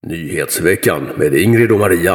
Nyhetsveckan med Ingrid och Maria.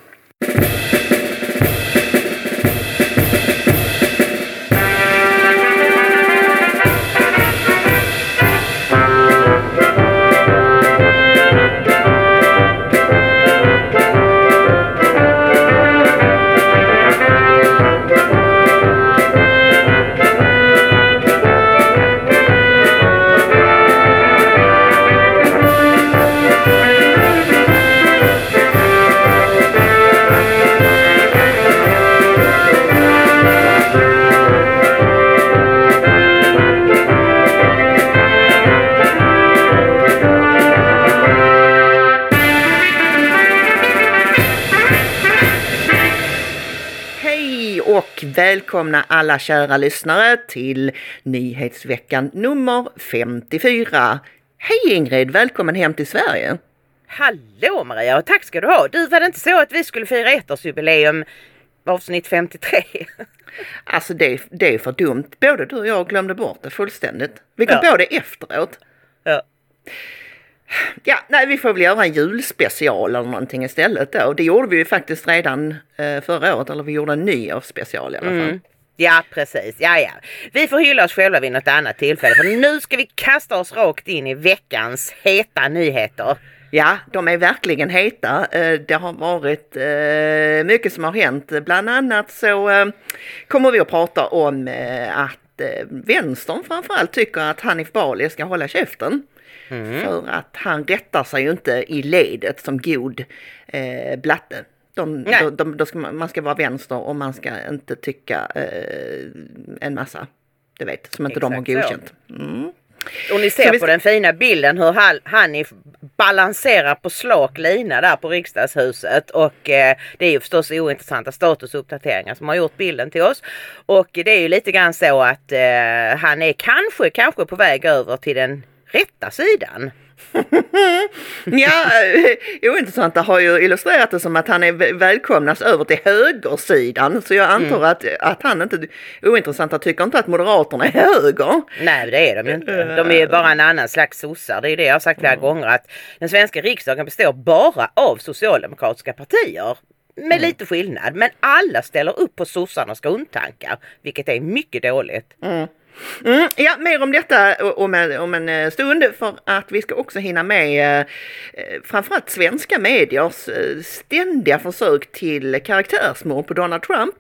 Och välkomna alla kära lyssnare till Nyhetsveckan nummer 54. Hej Ingrid, välkommen hem till Sverige. Hallå Maria, och tack ska du ha. Du, var det inte så att vi skulle fira ettårsjubileum avsnitt 53? Alltså det är för dumt. Både du och jag glömde bort det fullständigt. Vi kom på det efteråt. Ja, nej, vi får väl göra en julspecial eller någonting istället då. Det gjorde vi ju faktiskt redan förra året, eller vi gjorde en nyårsspecial i alla fall. Ja, precis. Ja. Vi får hylla oss själva vid något annat tillfälle, för nu ska vi kasta oss rakt in i veckans heta nyheter. Ja, de är verkligen heta. Det har varit mycket som har hänt. Bland annat så kommer vi att prata om att vänstern framförallt tycker att Hanif Bali ska hålla käften. För att han rättar sig ju inte i ledet som god blatte. Man ska vara vänster och man ska inte tycka en massa, du vet, som inte de har godkänt. Och ni ser på den fina bilden hur Hanif balanserar på slak lina där på riksdagshuset, och det är ju förstås ointressanta statusuppdateringar som har gjort bilden till oss, och det är ju lite grann så att han är kanske på väg över till den rätta sidan. Ja, ointressanta har ju illustrerat det som att han är välkomnas över till högersidan, så jag antar att han inte, ointressanta tycker inte att Moderaterna är höger. Nej, det är de ju inte. De är ju bara en annan slags sossar. Det är det jag har sagt flera gånger, att den svenska riksdagen består bara av socialdemokratiska partier. Med lite skillnad, men alla ställer upp på sossarnas grundtankar, vilket är mycket dåligt. Ja, mer om detta om en stund, för att vi ska också hinna med framförallt svenska mediers ständiga försök till karaktärsmord på Donald Trump.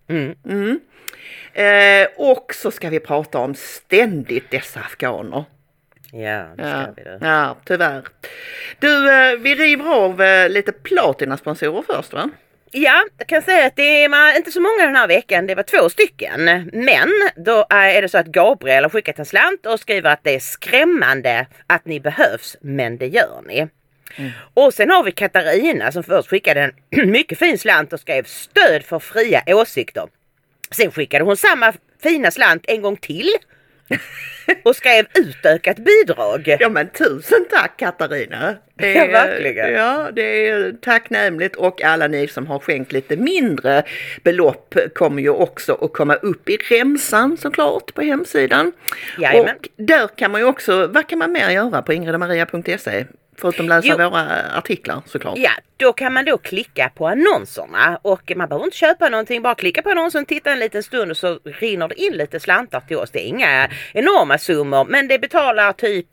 Och så ska vi prata om ständigt dessa afghaner. Ja, det ska vi då. Ja, tyvärr. Du, vi river av lite Platina-sponsorer först, va? Ja, jag kan säga att det är inte så många den här veckan, det var 2 stycken. Men då är det så att Gabriel har skickat en slant och skriver att det är skrämmande att ni behövs, men det gör ni. Och sen har vi Katarina som först skickade en mycket fin slant och skrev stöd för fria åsikter. Sen skickade hon samma fina slant en gång till och skrev utökat bidrag. Ja, men tusen tack Katarina. Ja, verkligen. Ja, det är tacknämligt, och alla ni som har skänkt lite mindre belopp kommer ju också att komma upp i remsan såklart på hemsidan. Jajamän. Och där kan man ju också, vad kan man mer göra på ingridmaria.se? Förutom läsa våra artiklar såklart. Ja, då kan man då klicka på annonserna, och man behöver inte köpa någonting, bara klicka på annonsen, titta en liten stund och så rinner det in lite slantar till oss. Det är inga enorma summor, men det betalar typ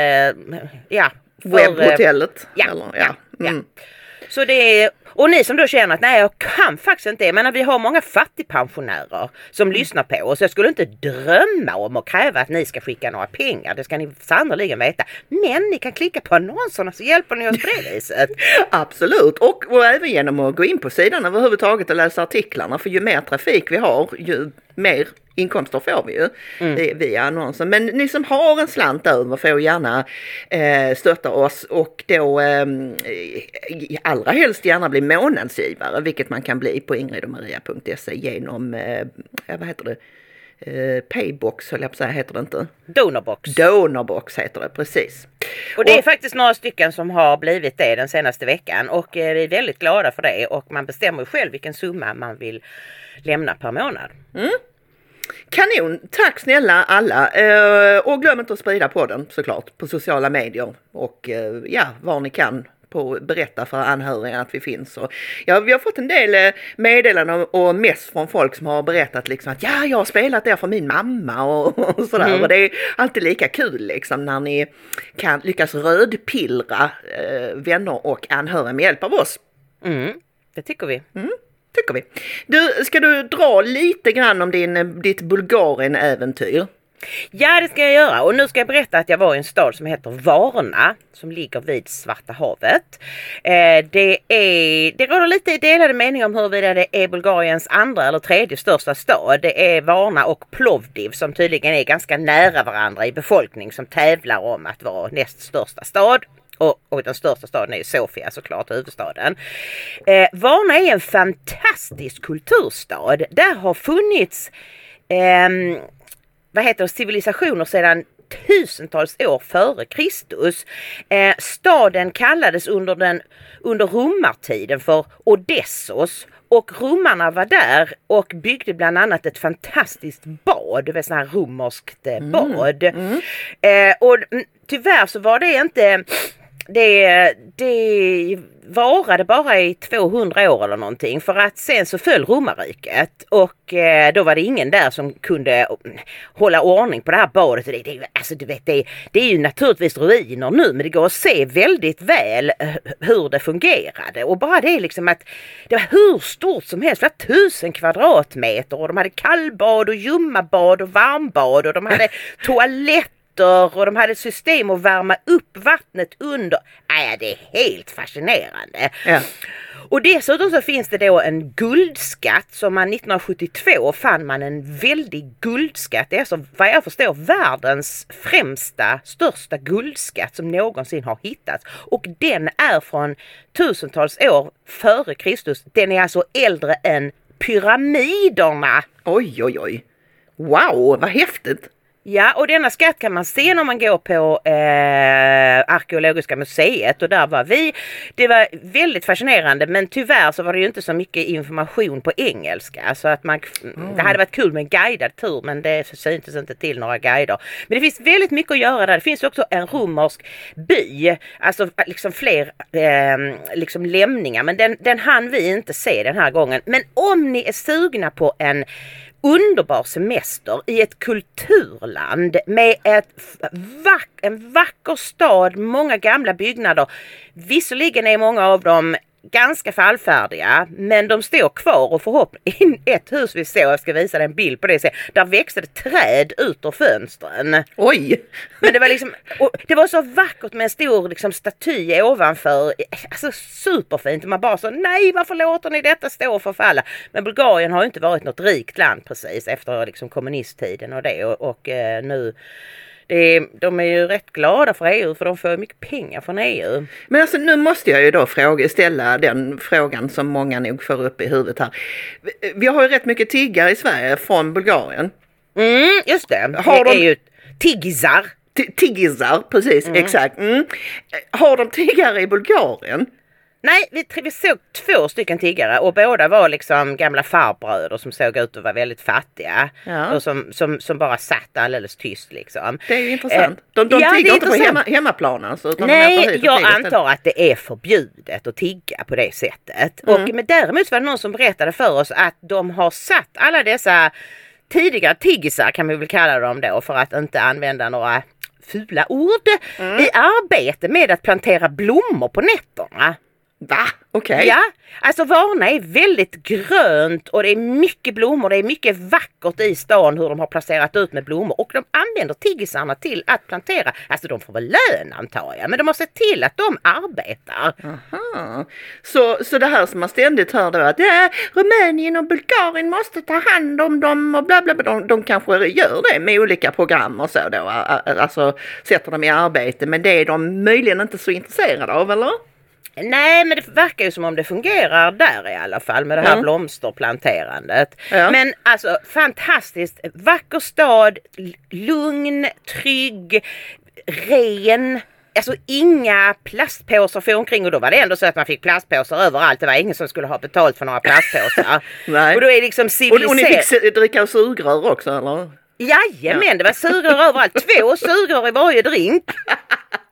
webbhotellet. Ja. Så det är, och ni som då känner att nej, jag kan faktiskt inte, jag menar, vi har många fattigpensionärer som lyssnar på oss, så jag skulle inte drömma om att kräva att ni ska skicka några pengar, det ska ni sannoliken veta, men ni kan klicka på annonserna så hjälper ni oss på det viset. Absolut, och även genom att gå in på sidan överhuvudtaget och läsa artiklarna, för ju mer trafik vi har, ju mer inkomster får vi ju via annonsen. Men ni som har en slant över får gärna stötta oss, och då allra helst gärna bli månadsgivare, vilket man kan bli på ingridmaria.se genom Paybox, höll jag på att säga, heter det inte? Donorbox heter det, precis. Och det är faktiskt några stycken som har blivit det den senaste veckan, och vi är väldigt glada för det, och man bestämmer själv vilken summa man vill lämna per månad. Kanon, tack snälla alla, och glöm inte att sprida podden såklart på sociala medier och var ni kan på att berätta för anhöriga att vi finns. Och, ja, vi har fått en del meddelanden och mest från folk som har berättat liksom att ja, jag har spelat där för min mamma och sådär. Och det är alltid lika kul liksom när ni kan lyckas rödpillra vänner och anhöriga med hjälp av oss. Det tycker vi. Tycker vi. Du, ska du dra lite grann om ditt Bulgarien-äventyr? Ja, det ska jag göra. Och nu ska jag berätta att jag var i en stad som heter Varna, som ligger vid Svarta havet. Det råder lite delade meningar om huruvida det är Bulgariens andra eller tredje största stad. Det är Varna och Plovdiv som tydligen är ganska nära varandra i befolkning, som tävlar om att vara näst största stad. Och den största staden är ju Sofia, såklart, huvudstaden. Varna är en fantastisk kulturstad. Där har funnits civilisationer sedan tusentals år före Kristus. Staden kallades under romartiden för Odessos. Och romarna var där och byggde bland annat ett fantastiskt bad. Det var sån här romerskt bad. Och tyvärr så var det inte... Det varade bara i 200 år eller någonting, för att sen så föll romarriket och då var det ingen där som kunde hålla ordning på det här badet. Det är ju naturligtvis ruiner nu, men det går att se väldigt väl hur det fungerade. Och bara det liksom att det var hur stort som helst, det var 1000 kvadratmeter, och de hade kallbad och ljummabad och varmbad och de hade toalett. Och de hade ett system att värma upp vattnet under. Det är helt fascinerande. Ja. Och dessutom så finns det då en guldskatt som man 1972 fann man en väldig guldskatt. Det är alltså, vad jag förstår, världens största guldskatt som någonsin har hittats. Och den är från tusentals år före Kristus. Den är alltså äldre än pyramiderna. Oj, oj, oj. Wow, vad häftigt. Ja, och denna skatt kan man se när man går på Arkeologiska museet, och där var vi. Det var väldigt fascinerande, men tyvärr så var det ju inte så mycket information på engelska, så att det hade varit kul med en guidad tur, men det syntes inte till några guider. Men det finns väldigt mycket att göra där. Det finns också en romersk by, alltså liksom fler liksom lämningar, men den hann vi inte se den här gången. Men om ni är sugna på en underbar semester i ett kulturland med en vacker stad, många gamla byggnader. Visserligen är många av dem ganska fallfärdiga, men de står kvar, och förhoppningsvis ett hus vi såg, jag ska visa dig en bild på det, där växte det träd ut ur fönstren. Oj! Men det var liksom, det var så vackert med en stor liksom staty ovanför, alltså superfint, och man bara så, nej, varför låter ni detta stå och förfalla? Men Bulgarien har ju inte varit något rikt land precis efter liksom kommunisttiden och det, och nu de är ju rätt glada för EU, för de får mycket pengar från EU. Men alltså, nu måste jag ju då ställa den frågan som många nog får upp i huvudet här. Vi har ju rätt mycket tiggare i Sverige från Bulgarien. Just det. Det är ju tiggisar. Tiggisar, precis, exakt. Har de tiggare i Bulgarien? Nej, vi såg 2 stycken tiggare, och båda var liksom gamla farbröder som såg ut att vara väldigt fattiga. Ja. Och som bara satt alldeles tyst liksom. Det är ju intressant. De tigger inte på hemmaplan alltså, utan nej, jag antar att det är förbjudet att tigga på det sättet. Men däremot var det någon som berättade för oss att de har satt alla dessa tidigare tiggisar, kan vi väl kalla dem då, för att inte använda några fula ord, i arbete med att plantera blommor på nätterna. Va? Okej. Ja, alltså Varna är väldigt grönt och det är mycket blommor. Det är mycket vackert i stan hur de har placerat ut med blommor. Och de använder tiggisarna till att plantera. Alltså de får väl lön, antar jag. Men de har sett till att de arbetar. Aha. Så det här som man ständigt hör då, att Rumänien och Bulgarien måste ta hand om dem och bla bla bla. De kanske gör det med olika program och så då. Alltså sätter dem i arbete. Men det är de möjligen inte så intresserade av, eller? Nej, men det verkar ju som om det fungerar där i alla fall med det här blomsterplanterandet. Ja. Men alltså fantastiskt, vacker stad, lugn, trygg, ren. Alltså inga plastpåsar för omkring, och då var det ändå så att man fick plastpåsar överallt. Det var ingen som skulle ha betalt för några plastpåsar. Nej. Och då är det liksom civiliserat. Och ni fick dricka sugrör också, eller? Jajamän, det var sugrör överallt. 2 sugrör i varje drink.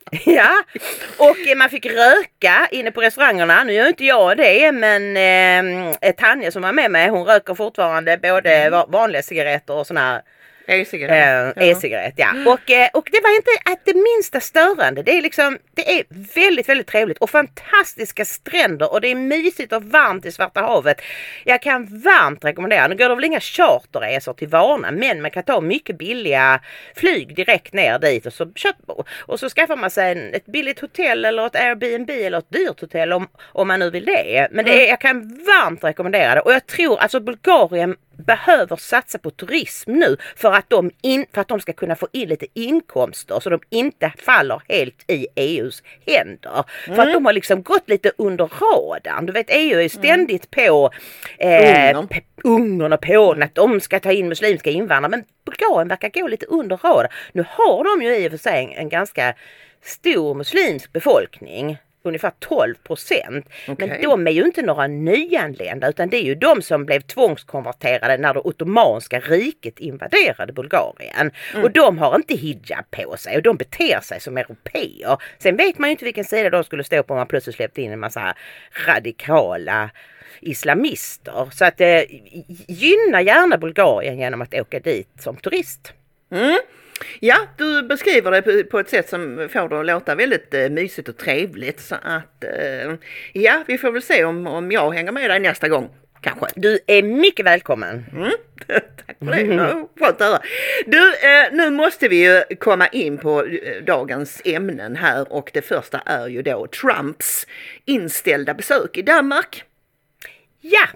Ja, och man fick röka inne på restaurangerna. Nu gör inte jag det, men Tanja som var med mig, hon röker fortfarande både vanliga cigaretter och såna här e-cigarett, ja. Och det var inte att det minsta störande. Det är väldigt, väldigt trevligt och fantastiska stränder och det är mysigt och varmt i Svarta havet. Jag kan varmt rekommendera. Nu går det väl inga charterresor till Varna, men man kan ta mycket billiga flyg direkt ner dit och så skaffar man sig ett billigt hotell eller ett Airbnb eller ett dyrt hotell om man nu vill det. Men jag kan varmt rekommendera det och jag tror alltså Bulgarien behöver satsa på turism nu för att de ska kunna få in lite inkomster så de inte faller helt i EUs händer. För att de har liksom gått lite under radarn. Du vet, EU är ständigt på Ungern och Polen att de ska ta in muslimska invandrare, men Bulgarien verkar gå lite under radarn. Nu har de ju i och för sig en ganska stor muslimsk befolkning. Ungefär 12%. Okay. Men de är ju inte några nyanlända utan det är ju de som blev tvångskonverterade när det ottomanska riket invaderade Bulgarien. Och de har inte hijab på sig och de beter sig som europeer. Sen vet man ju inte vilken sida de skulle stå på om man plötsligt släppte in en massa radikala islamister. Så att gynna gärna Bulgarien genom att åka dit som turist. Ja, du beskriver det på ett sätt som får det att låta väldigt mysigt och trevligt. Så att, ja, vi får väl se om jag hänger med dig nästa gång. Kanske. Du är mycket välkommen. Tack för det. Skönt att höra. Du, nu måste vi ju komma in på dagens ämnen här. Och det första är ju då Trumps inställda besök i Danmark. Ja.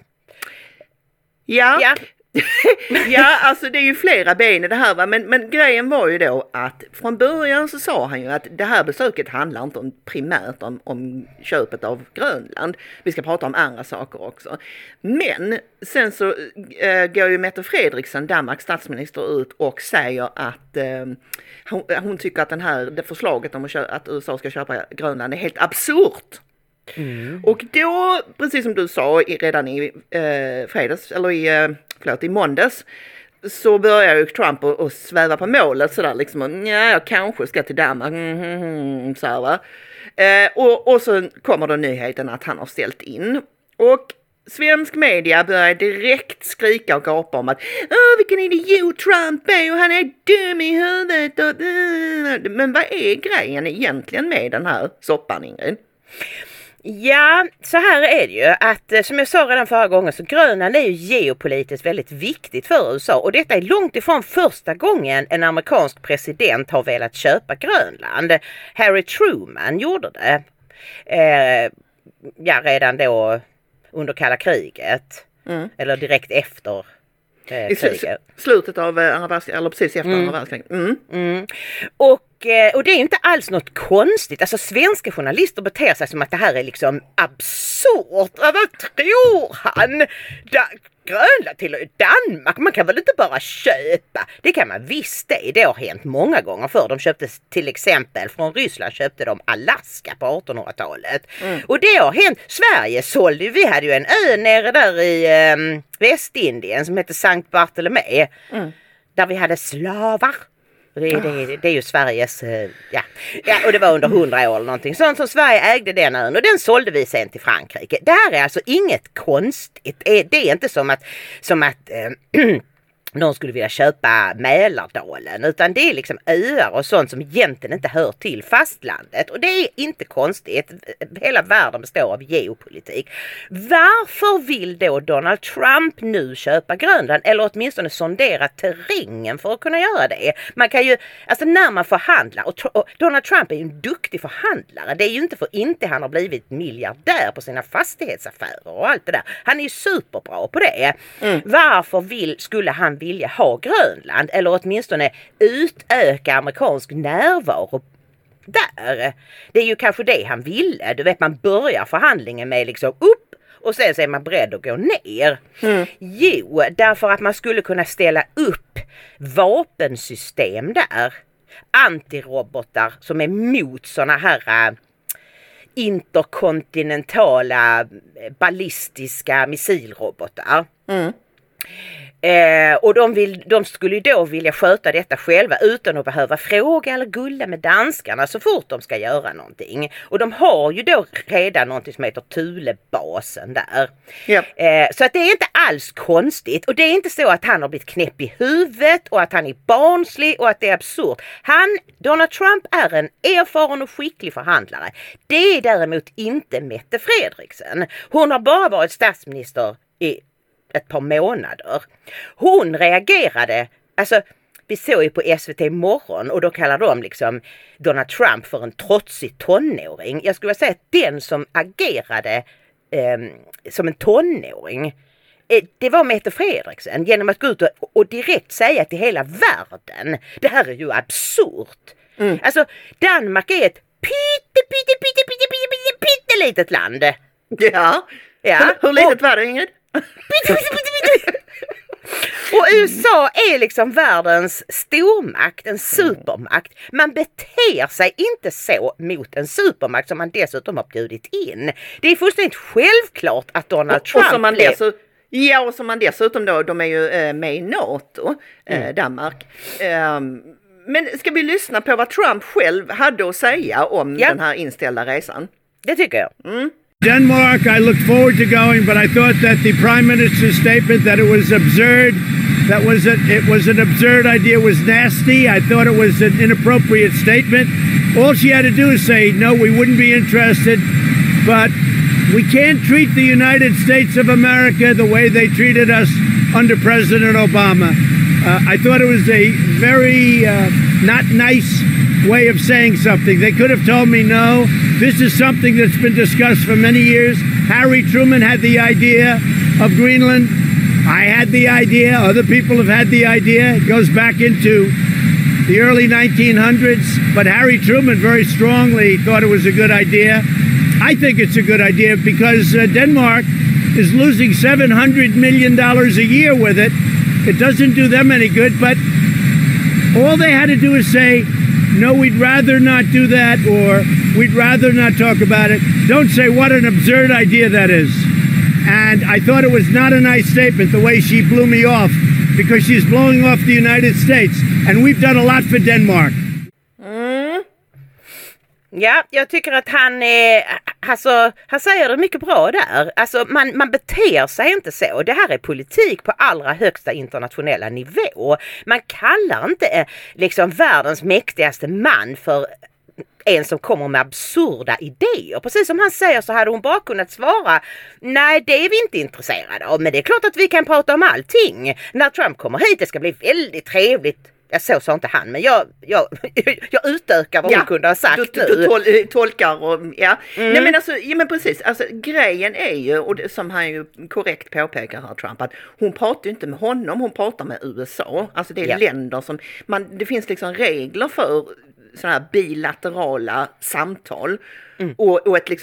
Ja, alltså det är ju flera ben i det här, va? Men grejen var ju då att från början så sa han ju att det här besöket handlar inte primärt om köpet av Grönland. Vi ska prata om andra saker också. Men sen så går ju Mette Frederiksen, Danmarks statsminister, ut och säger att hon tycker att det förslaget om att USA ska köpa Grönland är helt absurt. Och då, precis som du sa redan i fredags, eller i måndags, så börjar ju Trump att sväva på målet sådär liksom, jag kanske ska till Danmark, så här, va? Och så kommer då nyheten att han har ställt in. Och svensk media börjar direkt skrika och gapa om att vilken idiot Trump är och han är dum i huvudet. Men vad är grejen egentligen med den här soppan, Ingrid? Ja, så här är det ju att som jag sa redan förra gången så Grönland är ju geopolitiskt väldigt viktigt för USA och detta är långt ifrån första gången en amerikansk president har velat köpa Grönland. Harry Truman gjorde det redan då under kalla kriget eller direkt efter kriget. Slutet av andra världskriget eller precis efter andra världskriget. Och det är inte alls något konstigt. Alltså svenska journalister beter sig som att det här är liksom absurt. Vad tror han? Grönland till Danmark, man kan väl inte bara köpa? Det kan man visst det har hänt många gånger förr. De köpte till exempel från Ryssland köpte de Alaska på 1800-talet. Och det har hänt. Sverige sålde ju, vi hade ju en ö nere där i Västindien som heter Sankt Bartolomé. Där vi hade slavar. Det är ju Sveriges, och det var under 100 år eller någonting. Sånt som Sverige ägde den ön och den sålde vi sen till Frankrike. Det här är alltså inget konstigt. Det är inte som att någon skulle vilja köpa Mälardalen, utan det är liksom öar och sånt som egentligen inte hör till fastlandet. Och det är inte konstigt. Hela världen består av geopolitik. Varför vill då Donald Trump nu köpa Grönland eller åtminstone sondera terrängen för att kunna göra det? Man kan ju, alltså när man förhandlar, och Donald Trump är ju en duktig förhandlare. Det är ju inte för inte han har blivit miljardär på sina fastighetsaffärer och allt det där. Han är ju superbra på det. Varför skulle han vilja ha Grönland eller åtminstone utöka amerikansk närvaro där? Det är ju kanske det han ville. Du vet, man börjar förhandlingen med liksom upp och sen så är man beredd att gå ner. Jo, därför att man skulle kunna ställa upp vapensystem där. Antirobotar som är mot såna här interkontinentala ballistiska missilrobotar. Och de skulle ju då vilja sköta detta själva utan att behöva fråga eller gulla med danskarna så fort de ska göra någonting. Och de har ju då redan någonting som heter Thulebasen där. Yep. Så att det är inte alls konstigt. Och det är inte så att han har blivit knäpp i huvudet och att han är barnslig och att det är absurt. Donald Trump är en erfaren och skicklig förhandlare. Det är däremot inte Mette Frederiksen. Hon har bara varit statsminister i ett par månader. Hon reagerade, alltså vi såg ju på SVT morgon och då kallar de liksom Donald Trump för en trotsig tonåring. Jag skulle säga att den som agerade som en tonåring, det var Mette Frederiksen genom att gå ut och direkt säga till hela världen, det här är ju absurt. Alltså Danmark är ett pyttelitet land. Ja. Hur litet var det, Ingrid? Och USA är liksom världens stormakt, en supermakt. Man beter sig inte så mot en supermakt som man dessutom har bjudit in. Det är fullständigt självklart att Donald Trump... Och som man dessutom då, de är ju med i NATO, Danmark. Men ska vi lyssna på vad Trump själv hade att säga om den här inställda resan? Det tycker jag. Denmark, I looked forward to going, but I thought that the Prime Minister's statement that it was absurd, it was an absurd idea, was nasty. I thought it was an inappropriate statement. All she had to do is say, no, we wouldn't be interested, but we can't treat the United States of America the way they treated us under President Obama. I thought it was a very not nice way of saying something. They could have told me, no, this is something that's been discussed for many years. Harry Truman had the idea of Greenland. I had the idea. Other people have had the idea. It goes back into the early 1900s. But Harry Truman very strongly thought it was a good idea. I think it's a good idea because Denmark is losing $700 million a year with it. It doesn't do them any good, but all they had to do is say, no, we'd rather not do that, or we'd rather not talk about it. Don't say what an absurd idea that is. And I thought it was not a nice statement, the way she blew me off, because she's blowing off the United States. And we've done a lot for Denmark. Ja, jag tycker att han säger det mycket bra där. Alltså man beter sig inte så. Det här är politik på allra högsta internationella nivå. Man kallar inte liksom världens mäktigaste man för en som kommer med absurda idéer. Precis som han säger så hade hon bara kunnat svara, nej det är vi inte intresserade av, men det är klart att vi kan prata om allting. När Trump kommer hit, det ska bli väldigt trevligt. Så sa inte han, men jag utökar vad hon kunde ha sagt du tolkar och Nej men alltså, men precis, alltså grejen är ju, och det, som han ju korrekt påpekar här Trump, att hon pratar ju inte med honom, hon pratar med USA. Alltså det är länder som, det finns liksom regler för sådana här bilaterala samtal och ett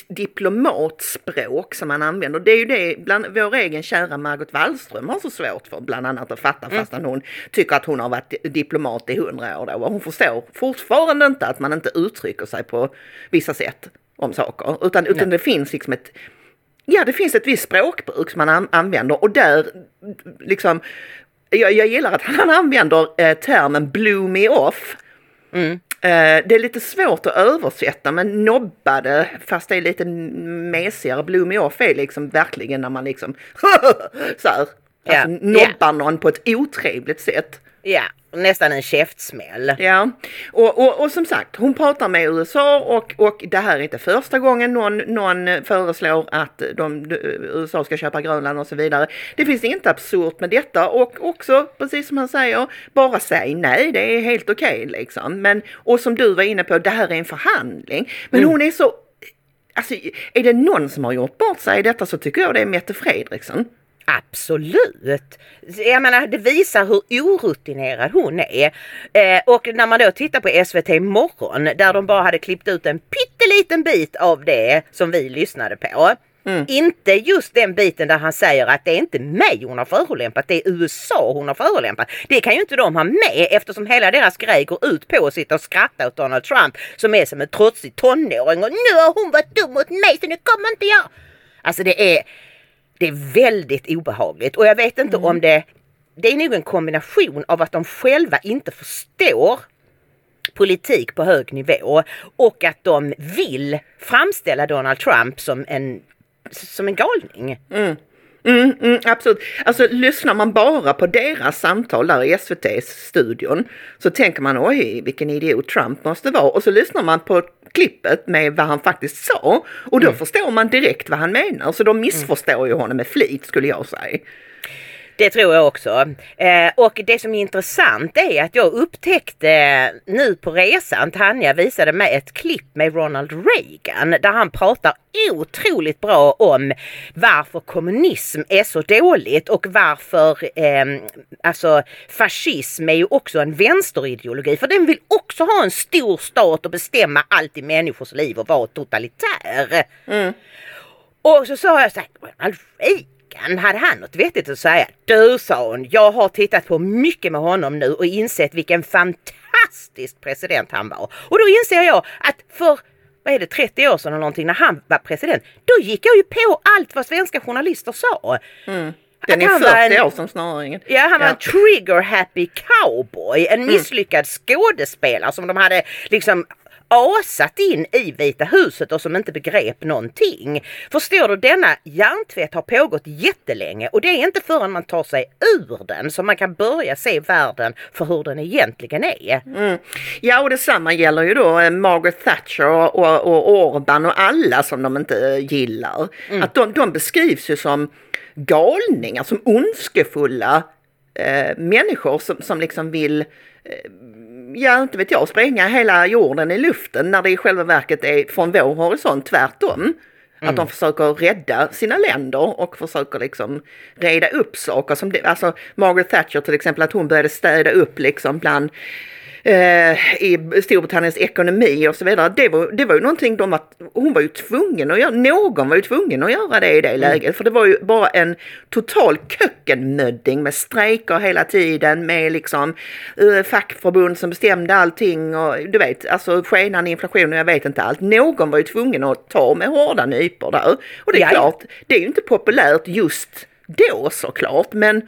diplomatspråk som man använder. Det är ju det bland vår egen kära Margot Wallström har så svårt för bland annat att fatta, fastän hon tycker att hon har varit diplomat i 100 år då, och hon förstår fortfarande inte att man inte uttrycker sig på vissa sätt om saker, utan det finns liksom det finns ett visst språkbruk som man använder, och där liksom jag gillar att han använder termen blew me off. Det är lite svårt att översätta, men nobbade, fast det är lite mesigare. Blew me off är liksom verkligen när man liksom så här, nobbar någon på ett otrevligt sätt. Ja, nästan en käftsmäll. Ja, och som sagt, hon pratar med USA och det här är inte första gången någon föreslår att USA ska köpa Grönland och så vidare. Det finns inte absurt med detta, och också, precis som han säger, bara säg nej, det är helt okej liksom. Men, och som du var inne på, det här är en förhandling. Men hon är så, alltså är det någon som har gjort bort sig i detta, så tycker jag det är Mette Frederiksen. Absolut. Jag menar, det visar hur orutinerad hon är. Och när man då tittar på SVT morgon, där de bara hade klippt ut en pytteliten bit av det som vi lyssnade på. Inte just den biten där han säger att det är inte mig hon har förolämpat, det är USA hon har förolämpat. Det kan ju inte de ha med, eftersom hela deras grej går ut på att sitta och skratta åt Donald Trump som är som en trotsig tonåring, och nu har hon varit dum mot mig så nu kommer inte jag. Alltså det är väldigt obehagligt, och jag vet inte om det det är nog en kombination av att de själva inte förstår politik på hög nivå och att de vill framställa Donald Trump som en galning. Absolut. Alltså lyssnar man bara på deras samtal där i SVT-studion så tänker man oj vilken idiot Trump måste vara, och så lyssnar man på klippet med vad han faktiskt sa och då förstår man direkt vad han menar, så de missförstår ju honom med flit skulle jag säga. Det tror jag också. Och det som är intressant är att jag upptäckte nu på resan, Tanja visade mig ett klipp med Ronald Reagan där han pratar otroligt bra om varför kommunism är så dåligt och varför alltså fascism är ju också en vänsterideologi, för den vill också ha en stor stat och bestämma allt i människors liv och vara totalitär. Och så sa jag så här, Ronald Reagan, hade han något vettigt att säga? Du, sa hon, jag har tittat på mycket med honom nu och insett vilken fantastisk president han var. Och då inser jag att för, 30 år sedan eller någonting när han var president, då gick jag ju på allt vad svenska journalister sa. Den är 40 år som snarare. Ja, han var en trigger-happy cowboy, en misslyckad skådespelare som de hade liksom asat in i Vita huset och som inte begrep någonting. Förstår du, denna hjärntvätt har pågått jättelänge och det är inte förrän man tar sig ur den som man kan börja se världen för hur den egentligen är. Ja, och detsamma gäller ju då Margaret Thatcher och Orban och alla som de inte gillar. Att de beskrivs ju som galningar, som ondskefulla människor som liksom vill inte vet jag, spränga hela jorden i luften, när det i själva verket är från vår horisont tvärtom. Att de försöker rädda sina länder och försöker liksom reda upp saker. Som alltså Margaret Thatcher till exempel, att hon började städa upp liksom bland i Storbritanniens ekonomi och så vidare. Det var ju någonting hon var ju tvungen att göra. Någon var ju tvungen att göra det i det läget. För det var ju bara en total kökkenmödding med strejker hela tiden, med liksom fackförbund som bestämde allting och du vet, alltså skenande inflation och jag vet inte allt. Någon var ju tvungen att ta med hårda nypor där. Och det är klart, det är ju inte populärt just då såklart, men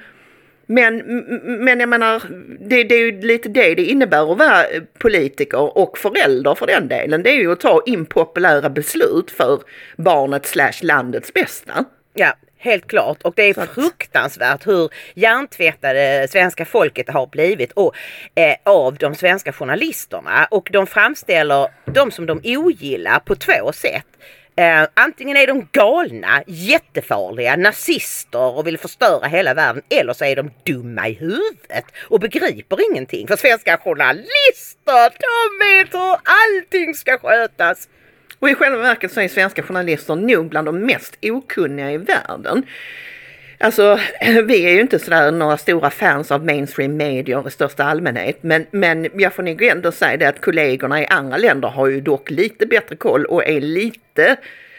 jag menar, det är ju lite det innebär att vara politiker och förälder för den delen. Det är ju att ta impopulära beslut för barnet / landets bästa. Ja, helt klart. Och det är fruktansvärt hur hjärntvättade svenska folket har blivit och av de svenska journalisterna. Och de framställer de som de ogillar på två sätt. Antingen är de galna, jättefarliga, nazister och vill förstöra hela världen, eller så är de dumma i huvudet och begriper ingenting. För svenska journalister, de vet hur allting ska skötas. Och i själva verket så är svenska journalister nog bland de mest okunniga i världen. Alltså, vi är ju inte sådär några stora fans av mainstream medier i största allmänhet. Men jag får nog ändå säga det att kollegorna i andra länder har ju dock lite bättre koll och är lite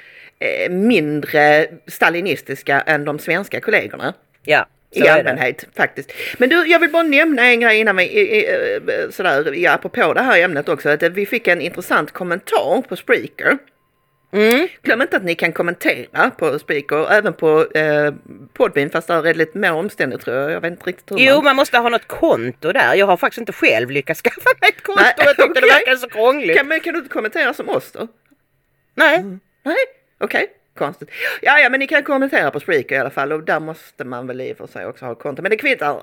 mindre stalinistiska än de svenska kollegorna. Ja. I allmänhet faktiskt. Men du, jag vill bara nämna en grej innan vi apropå det här ämnet också. Att vi fick en intressant kommentar på Spreaker. Glöm inte att ni kan kommentera på Spreaker, även på Podbean, fast det är lite mer omständigt tror jag. Jag vet inte riktigt hur Jo, man måste ha något konto där. Jag har faktiskt inte själv lyckats skaffa mig ett konto. Nej, jag tyckte det verkade så krångligt. Kan du inte kommentera som oss då? Nej. Nej, okej. Konstigt. Ja, men ni kan kommentera på Spreaker i alla fall, och där måste man väl i och för sig också ha konto. Men det kvittar.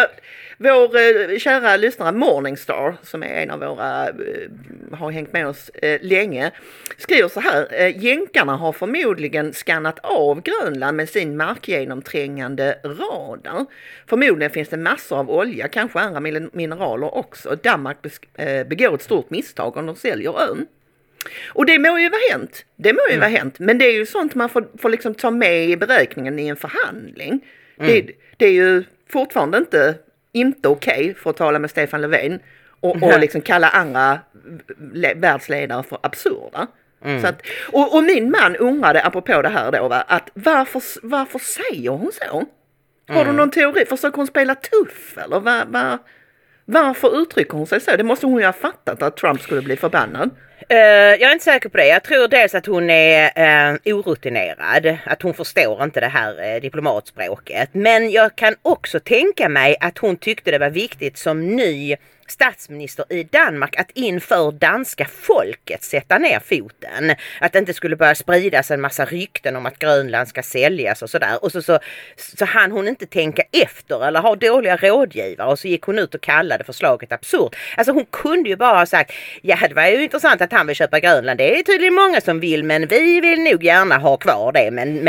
Vår kära lyssnare Morningstar, som är en av våra, har hängt med oss länge, skriver så här: jänkarna har förmodligen skannat av Grönland med sin markgenomträngande radar. Förmodligen finns det massor av olja, kanske andra mineraler också. Danmark begår ett stort misstag om de säljer ön. Och det må ju vara hänt. Men det är ju sånt man får liksom ta med i beräkningen i en förhandling. Det är ju fortfarande inte okej, för att tala med Stefan Löfven, och liksom kalla andra världsledare för absurda. Så att, och min man undrade apropå det här då, att varför säger hon så? Har du någon teori? Försöker hon spela tuff eller vad? Varför uttrycker hon sig så? Det måste hon ju ha fattat att Trump skulle bli förbannad. Jag är inte säker på det. Jag tror dels att hon är orutinerad. Att hon förstår inte det här diplomatspråket. Men jag kan också tänka mig att hon tyckte det var viktigt som ny statsminister i Danmark att inför danska folket sätta ner foten. Att det inte skulle börja spridas en massa rykten om att Grönland ska säljas och sådär. Och så hann hon inte tänka efter eller ha dåliga rådgivare och så gick hon ut och kallade förslaget absurt. Alltså hon kunde ju bara ha sagt, ja det var ju intressant att han vill köpa Grönland. Det är tydligen många som vill men vi vill nog gärna ha kvar det.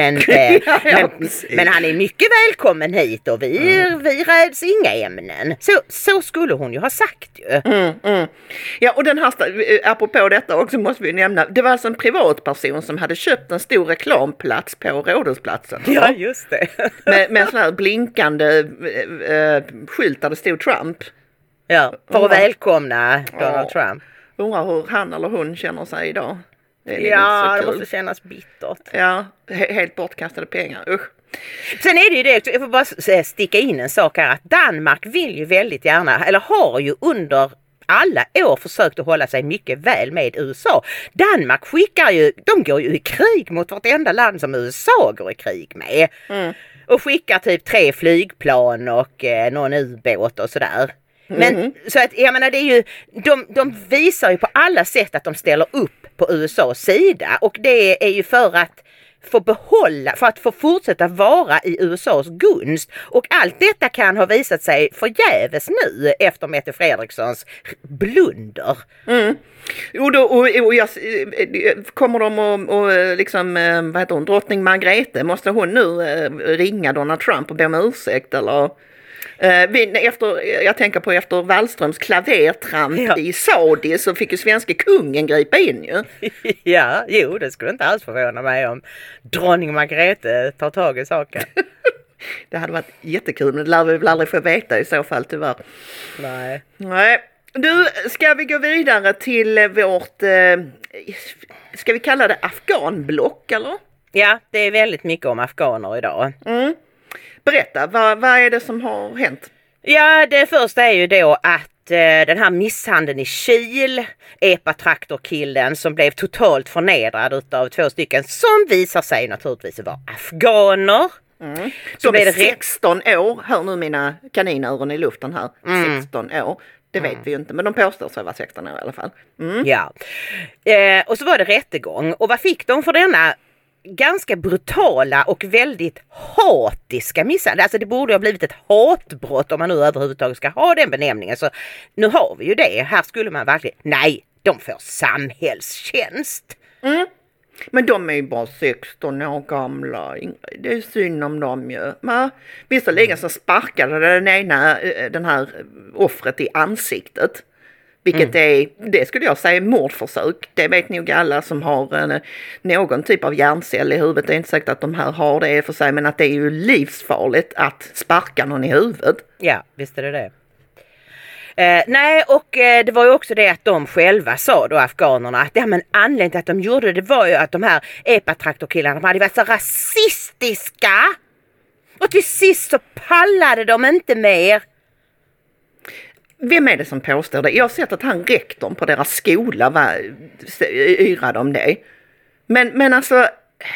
Men han är mycket välkommen hit och vi räds inga ämnen. Så skulle hon ju ha sagt ju. Ja, och den här, apropå detta också måste vi nämna, det var alltså en privatperson som hade köpt en stor reklamplats på Rådhusplatsen. Ja, just det. med en sån här blinkande skylt där det stod Trump. Ja, för att välkomna Donald Trump. Undrar hur han eller hon känner sig idag. Det måste kännas bittert. Ja, helt bortkastade pengar. Usch. Sen är det ju det, jag får bara sticka in en sak här, att Danmark vill ju väldigt gärna, eller har ju under alla år försökt att hålla sig mycket väl med USA. Danmark de går ju i krig mot vartenda land som USA går i krig med. Och skickar typ 3 flygplan och någon ubåt och sådär. Men så att jag menar det är ju, de visar ju på alla sätt att de ställer upp på USAs sida och det är ju för att få fortsätta vara i USAs gunst. Och allt detta kan ha visat sig förgäves nu efter Mette Fredrikssons blunder. Kommer de och liksom, vad heter hon, drottning Margrethe, måste hon nu ringa Donald Trump och be om ursäkt eller? Jag tänker på efter Wallströms klavertramp i Saudi så fick ju svenska kungen gripa in ju. Ja, det skulle inte alls förvåna mig om drottning Margrethe tar tag i saken. Det hade varit jättekul, men det lär vi väl aldrig få veta i så fall tyvärr. Nej. Du, ska vi gå vidare till vårt, ska vi kalla det afghanblock eller? Ja, det är väldigt mycket om afghaner idag. Berätta, vad är det som har hänt? Ja, det första är ju då att den här misshandeln i Kil, epatraktorkillen som blev totalt förnedrad av 2 stycken som visar sig naturligtvis vara afghaner. De är 16 år, hör nu mina kaninöron i luften här, 16 år. Det vet vi ju inte, men de påstår sig vara 16 år i alla fall. Ja, och så var det rättegång och vad fick de för denna ganska brutala och väldigt hatiska misshandel. Alltså det borde ha blivit ett hatbrott om man nu överhuvudtaget ska ha den benämningen. Så nu har vi ju det. Här skulle man verkligen, nej, de får samhällstjänst. Men de är ju bara 16 år gamla. Det är synd om dem ju. Visserligen så sparkade den här offret i ansiktet. Vilket det skulle jag säga mordförsök. Det vet nog alla som har någon typ av hjärncell i huvudet. Det är inte säkert att de här har det för sig. Men att det är ju livsfarligt att sparka någon i huvudet. Ja, visst är det. Nej, och det var ju också det att de själva sa då, afghanerna, att anledningen till att de gjorde det var ju att de här epatraktorkillarna hade varit så rasistiska. Och till sist så pallade de inte mer. Vem är det som påstår det? Jag har sett att han rektorn på deras skola yrade om det. Men alltså,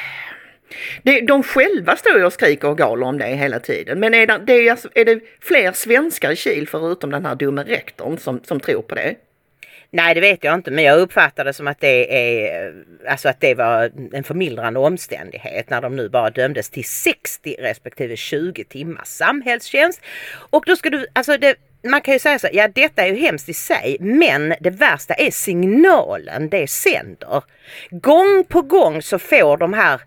de själva står ju och skriker och galer om det hela tiden. Men är det fler svenskar i Kil förutom den här dumma rektorn som tror på det? Nej, det vet jag inte, men jag uppfattar det som att att det var en förmildrande omständighet när de nu bara dömdes till 60 respektive 20 timmars samhällstjänst. Och då ska man kan ju säga så, ja detta är ju hemskt i sig, men det värsta är signalen det sänder. Gång på gång så får de här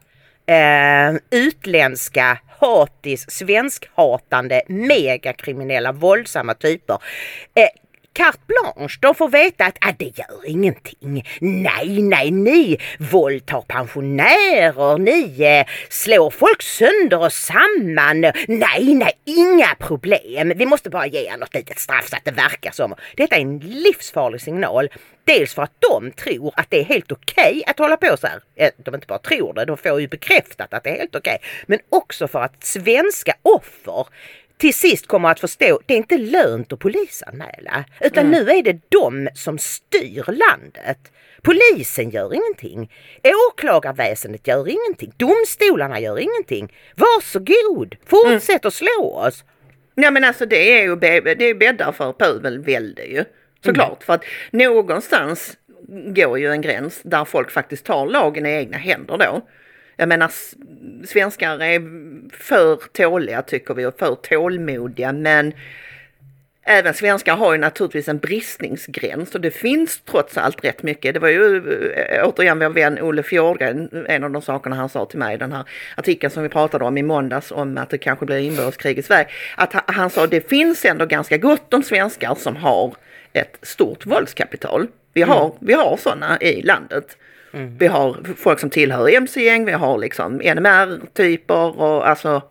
utländska svenskhatande megakriminella våldsamma typer carte blanche. De får veta att det gör ingenting. Nej, ni våldtar pensionärer, ni slår folk sönder och samman. Nej, inga problem. Vi måste bara ge er något litet straff så att det verkar som. Detta är en livsfarlig signal. Dels för att de tror att det är helt okej att hålla på så här. De inte bara tror det, de får ju bekräftat att det är helt okej. Men också för att svenska offer till sist kommer att förstå det är inte lönt att polisanmäla. Utan nu är det de som styr landet. Polisen gör ingenting. Åklagarväsendet gör ingenting. Domstolarna gör ingenting. Varsågod, fortsätt att slå oss. Nej men alltså det är ju bäddar för pöbelvälde ju. Såklart, för att någonstans går ju en gräns där folk faktiskt tar lagen i egna händer då. Jag menar, svenskar är för tåliga tycker vi och för tålmodiga, men även svenskar har ju naturligtvis en bristningsgräns och det finns trots allt rätt mycket. Det var ju återigen vår vän Olle Fjordgren, en av de sakerna han sa till mig i den här artikeln som vi pratade om i måndags om att det kanske blir inbördeskrig i Sverige. Att han sa att det finns ändå ganska gott om svenskar som har ett stort våldskapital. Vi har sådana i landet. Vi har folk som tillhör MC-gäng, vi har liksom NMR-typer och alltså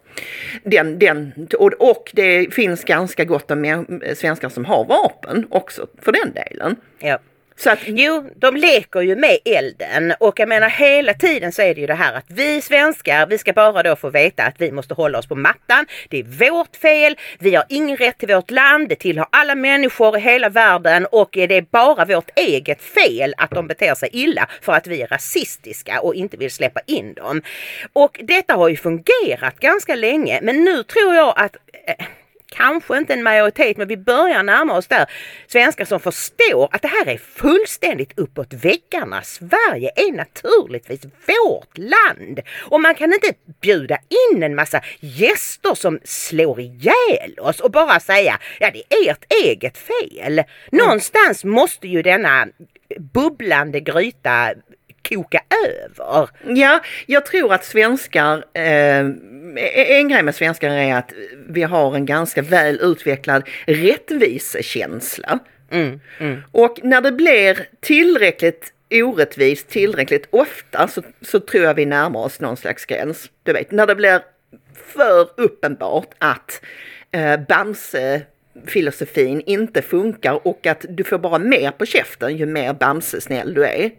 och det finns ganska gott om svenskar som har vapen också för den delen. Ja. Så att, jo, de leker ju med elden och jag menar hela tiden så är det ju det här att vi svenskar, vi ska bara då få veta att vi måste hålla oss på mattan. Det är vårt fel, vi har ingen rätt till vårt land, det tillhör alla människor i hela världen och det är bara vårt eget fel att de beter sig illa för att vi är rasistiska och inte vill släppa in dem. Och detta har ju fungerat ganska länge, men nu tror jag att kanske inte en majoritet, men vi börjar närma oss där. Svenskar som förstår att det här är fullständigt uppåt väggarna. Sverige är naturligtvis vårt land. Och man kan inte bjuda in en massa gäster som slår ihjäl oss och bara säga, ja det är ert eget fel. Någonstans måste ju denna bubblande gryta koka över. Ja, jag tror att svenskar, en grej med svenskar är att vi har en ganska väl utvecklad rättvisekänsla. Och när det blir tillräckligt orättvist tillräckligt ofta så tror jag vi närmar oss någon slags gräns. Du vet, när det blir för uppenbart att Bamse-filosofin inte funkar och att du får bara mer på käften ju mer Bamse-snäll du är.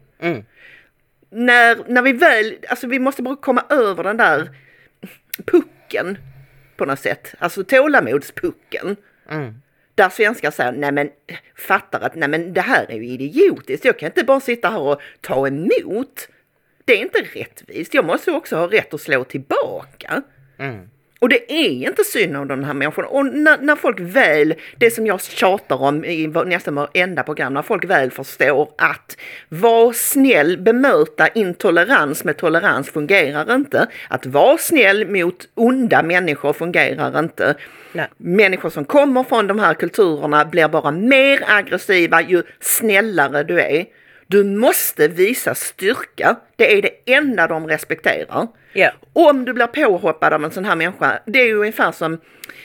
När vi väl, alltså vi måste bara komma över den där pucken på något sätt. Alltså tålamodspucken. Där svenskar säger, nej men fattar att nej men det här är ju idiotiskt. Jag kan inte bara sitta här och ta emot. Det är inte rättvist. Jag måste också ha rätt att slå tillbaka. Och det är inte synd om den här människan. Och när folk väl, det som jag tjatar om i nästan varenda program, när folk väl förstår att vara snäll, bemöta intolerans med tolerans fungerar inte. Att vara snäll mot onda människor fungerar inte. Nej. Människor som kommer från de här kulturerna blir bara mer aggressiva ju snällare du är. Du måste visa styrka. Det är det enda de respekterar. Yeah. Om du blir påhoppad av en sån här människa, det är ju ungefär som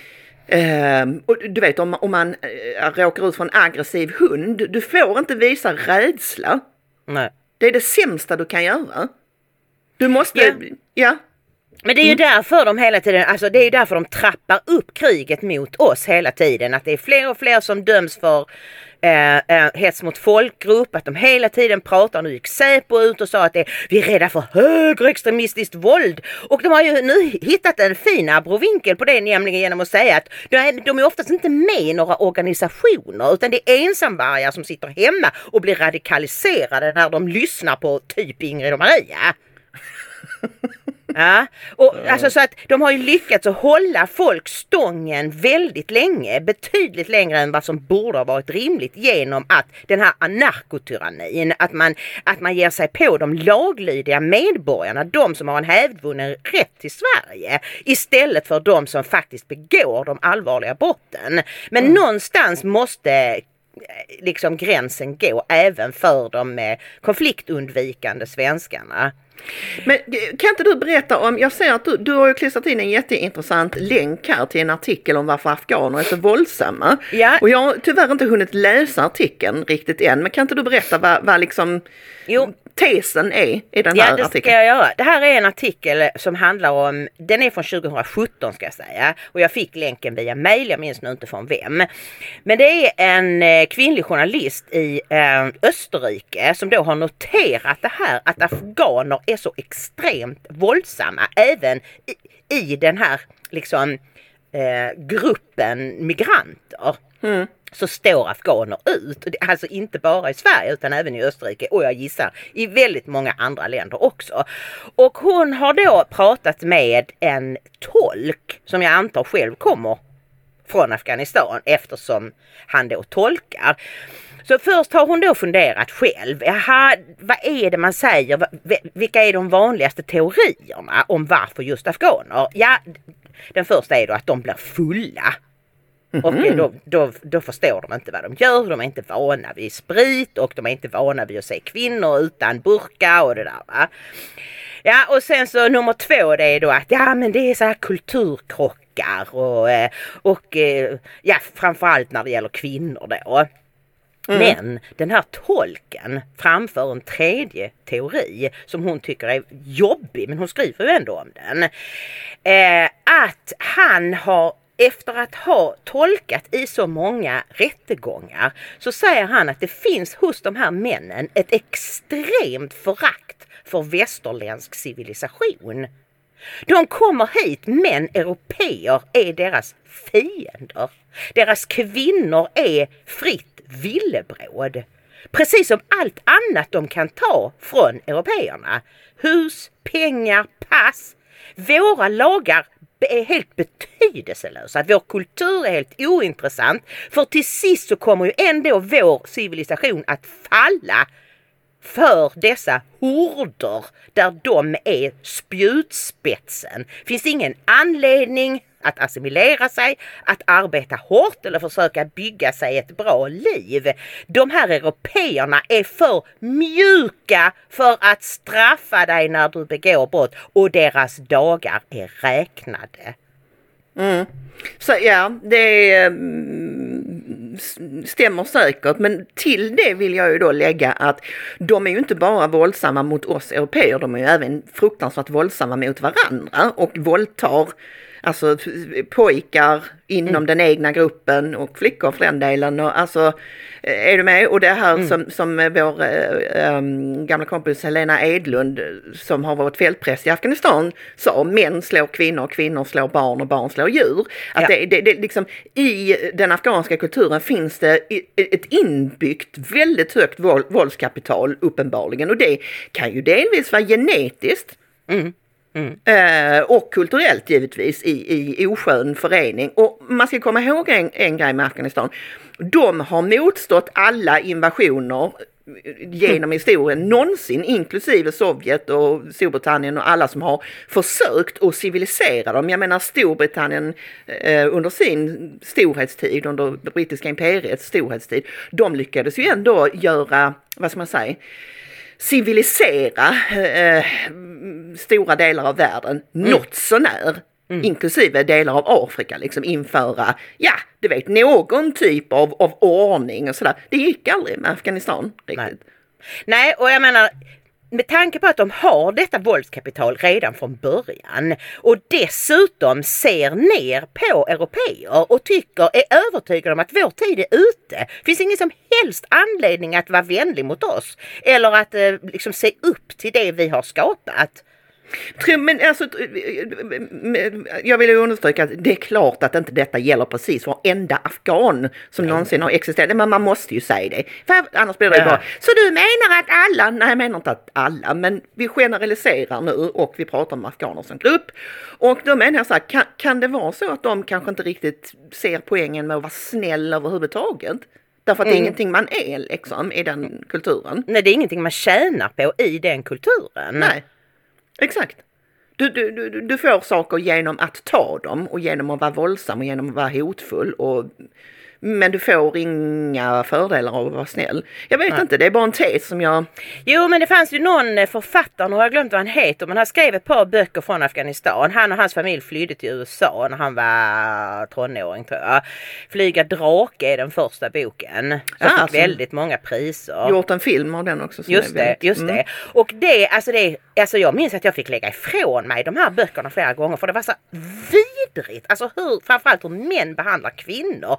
du vet om man råkar ut för en aggressiv hund, du får inte visa rädsla. Nej. Det är det sämsta du kan göra. Du måste, ja. Men det är ju därför de hela tiden, alltså det är därför de trappar upp kriget mot oss hela tiden. Att det är fler och fler som döms för hets mot folkgrupp, att de hela tiden pratar. Nu gick Säpo ut och sa att vi är rädda för högerextremistiskt våld. Och de har ju nu hittat en fin abrovinkel på det, nämligen genom att säga att de är oftast inte med i några organisationer, utan det är ensamvargar som sitter hemma och blir radikaliserade när de lyssnar på typ Ingrid och Maria. Ja, och alltså så att de har ju lyckats att hålla folk stången väldigt länge, betydligt längre än vad som borde ha varit rimligt, genom att den här anarkotyrannin, att man ger sig på de laglydiga medborgarna, de som har en hävdvunnen rätt till Sverige, istället för de som faktiskt begår de allvarliga brotten. Men någonstans måste liksom gränsen gå även för de konfliktundvikande svenskarna. Men kan inte du berätta om, jag ser att du har ju klistrat in en jätteintressant länk här till en artikel om varför afghaner är så våldsamma. Ja. Och jag har tyvärr inte hunnit läsa artikeln riktigt än, men kan inte du berätta vad liksom tesen är i den här artikeln? Ja, det ska jag göra. Det här är en artikel som handlar om, den är från 2017 ska jag säga, och jag fick länken via mail, jag minns nu inte från vem. Men det är en kvinnlig journalist i Österrike som då har noterat det här, att afghaner är så extremt våldsamma även i den här liksom gruppen migranter så står afghaner ut. Alltså inte bara i Sverige utan även i Österrike och jag gissar i väldigt många andra länder också. Och hon har då pratat med en tolk som jag antar själv kommer från Afghanistan eftersom han då tolkar. Så först har hon då funderat själv. Jaha, vad är det man säger? Vilka är de vanligaste teorierna om varför just afghaner? Ja, den första är då att de blir fulla. Och då förstår de inte vad de gör. De är inte vana vid sprit och de är inte vana vid att se kvinnor utan burka och det där, va? Ja, och sen så nummer 2 det är då att ja, men det är så här kulturkrockar och ja, framförallt när det gäller kvinnor då. Men den här tolken framför en tredje teori som hon tycker är jobbig, men hon skriver ju ändå om den. Att han har, efter att ha tolkat i så många rättegångar, så säger han att det finns hos de här männen ett extremt förakt för västerländsk civilisation. De kommer hit men europeer är deras fiender. Deras kvinnor är fritt villebråd. Precis som allt annat de kan ta från europeerna. Hus, pengar, pass. Våra lagar är helt betydelselösa. Vår kultur är helt ointressant. För till sist så kommer ju ändå vår civilisation att falla för dessa horder där de är spjutspetsen. Finns ingen anledning att assimilera sig, att arbeta hårt eller försöka bygga sig ett bra liv. De här europeerna är för mjuka för att straffa dig när du begår brott och deras dagar är räknade. Så ja, det stämmer säkert, men till det vill jag ju då lägga att de är ju inte bara våldsamma mot oss europeer, de är ju även fruktansvärt våldsamma mot varandra och våldtar alltså pojkar inom den egna gruppen och flickor för den delen. Och alltså, är du med? Och det här som vår gamla kompis Helena Edlund som har varit fältpräst i Afghanistan sa, män slår kvinnor, kvinnor slår barn och barn slår djur. Att det liksom, i den afghanska kulturen finns det ett inbyggt väldigt högt våldskapital uppenbarligen. Och det kan ju delvis vara genetiskt. Och kulturellt givetvis i oskön förening. Och man ska komma ihåg en grej med Afghanistan. De har motstått alla invasioner genom historien någonsin, inklusive Sovjet och Storbritannien och alla som har försökt att civilisera dem. Jag menar Storbritannien under sin storhetstid, under det brittiska imperiets storhetstid, de lyckades ju ändå göra, vad ska man säga, civilisera stora delar av världen något så när, inklusive delar av Afrika, liksom införa, ja, du vet, någon typ av ordning och sådär. Det gick aldrig med Afghanistan riktigt. Nej, och jag menar, med tanke på att de har detta våldskapital redan från början och dessutom ser ner på europeer och är övertygade om att vår tid är ute. Finns ingen som helst anledning att vara vänlig mot oss eller att liksom se upp till det vi har skapat. Men alltså, jag vill ju understryka att det är klart att inte detta gäller precis varenda afghan som någonsin har existerat. Men man måste ju säga det. För annars blir det bara, så du menar att alla, nej jag menar inte att alla, men vi generaliserar nu och vi pratar om afghaner som grupp. Och då menar jag så här, kan det vara så att de kanske inte riktigt ser poängen med att vara snäll överhuvudtaget? Därför att det är ingenting man är liksom i den kulturen. Nej, det är ingenting man tjänar på i den kulturen. Nej. Exakt. Du får saker genom att ta dem och genom att vara våldsam och genom att vara hotfull men du får inga fördelar av att vara snäll. Jag vet inte, det är bara en tes som jag... Jo, men det fanns ju någon författare, och jag har glömt vad han heter, men han skrev ett par böcker från Afghanistan. Han och hans familj flydde till USA när han var tonåring, tror jag. Flyga drake är den första boken. Som fick väldigt många priser. Gjort en film av den också. Just det. Och alltså jag minns att jag fick lägga ifrån mig de här böckerna flera gånger, för det var så vidrigt. Alltså framförallt hur män behandlar kvinnor, men över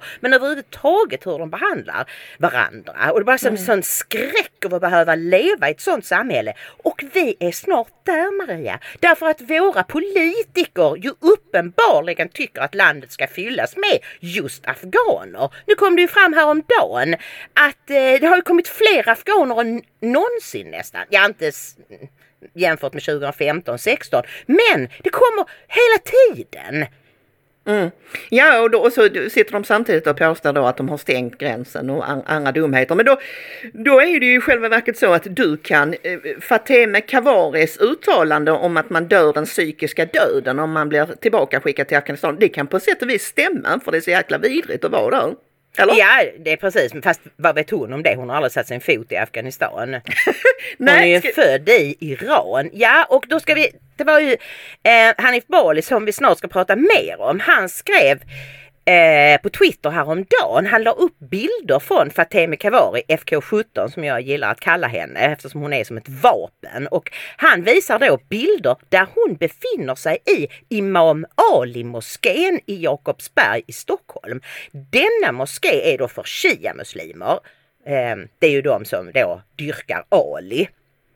överhuvudtaget hur de behandlar varandra. Och det är bara som en sån skräck av att behöva leva i ett sånt samhälle. Och vi är snart där, Maria. Därför att våra politiker ju uppenbarligen tycker att landet ska fyllas med just afghaner. Nu kom det ju fram här om dagen att det har ju kommit fler afghaner än någonsin nästan. Ja, inte jämfört med 2015-16. Men det kommer hela tiden. Ja, och så sitter de samtidigt och påstår då att de har stängt gränsen och andra dumheter. Men då är det ju i själva verket så att du kan Fatemeh Kawaris uttalande om att man dör den psykiska döden om man blir tillbaka skickad till Afghanistan. Det kan på sätt och vis stämma, för det är så jäkla vidrigt att vara där. Eller? Ja, det är precis. Men fast vad vet hon om det? Hon har aldrig satt sin fot i Afghanistan. Hon är ju född i Iran. Ja, och då ska vi... Det var ju Hanif Bali som vi snart ska prata mer om. Han skrev på Twitter häromdagen. Han la upp bilder från Fatemeh Kawari, FK17 som jag gillar att kalla henne eftersom hon är som ett vapen. Och han visar då bilder där hon befinner sig i Imam Ali-moskén i Jakobsberg i Stockholm. Denna moské är då för shia-muslimer. Det är ju de som då dyrkar Ali.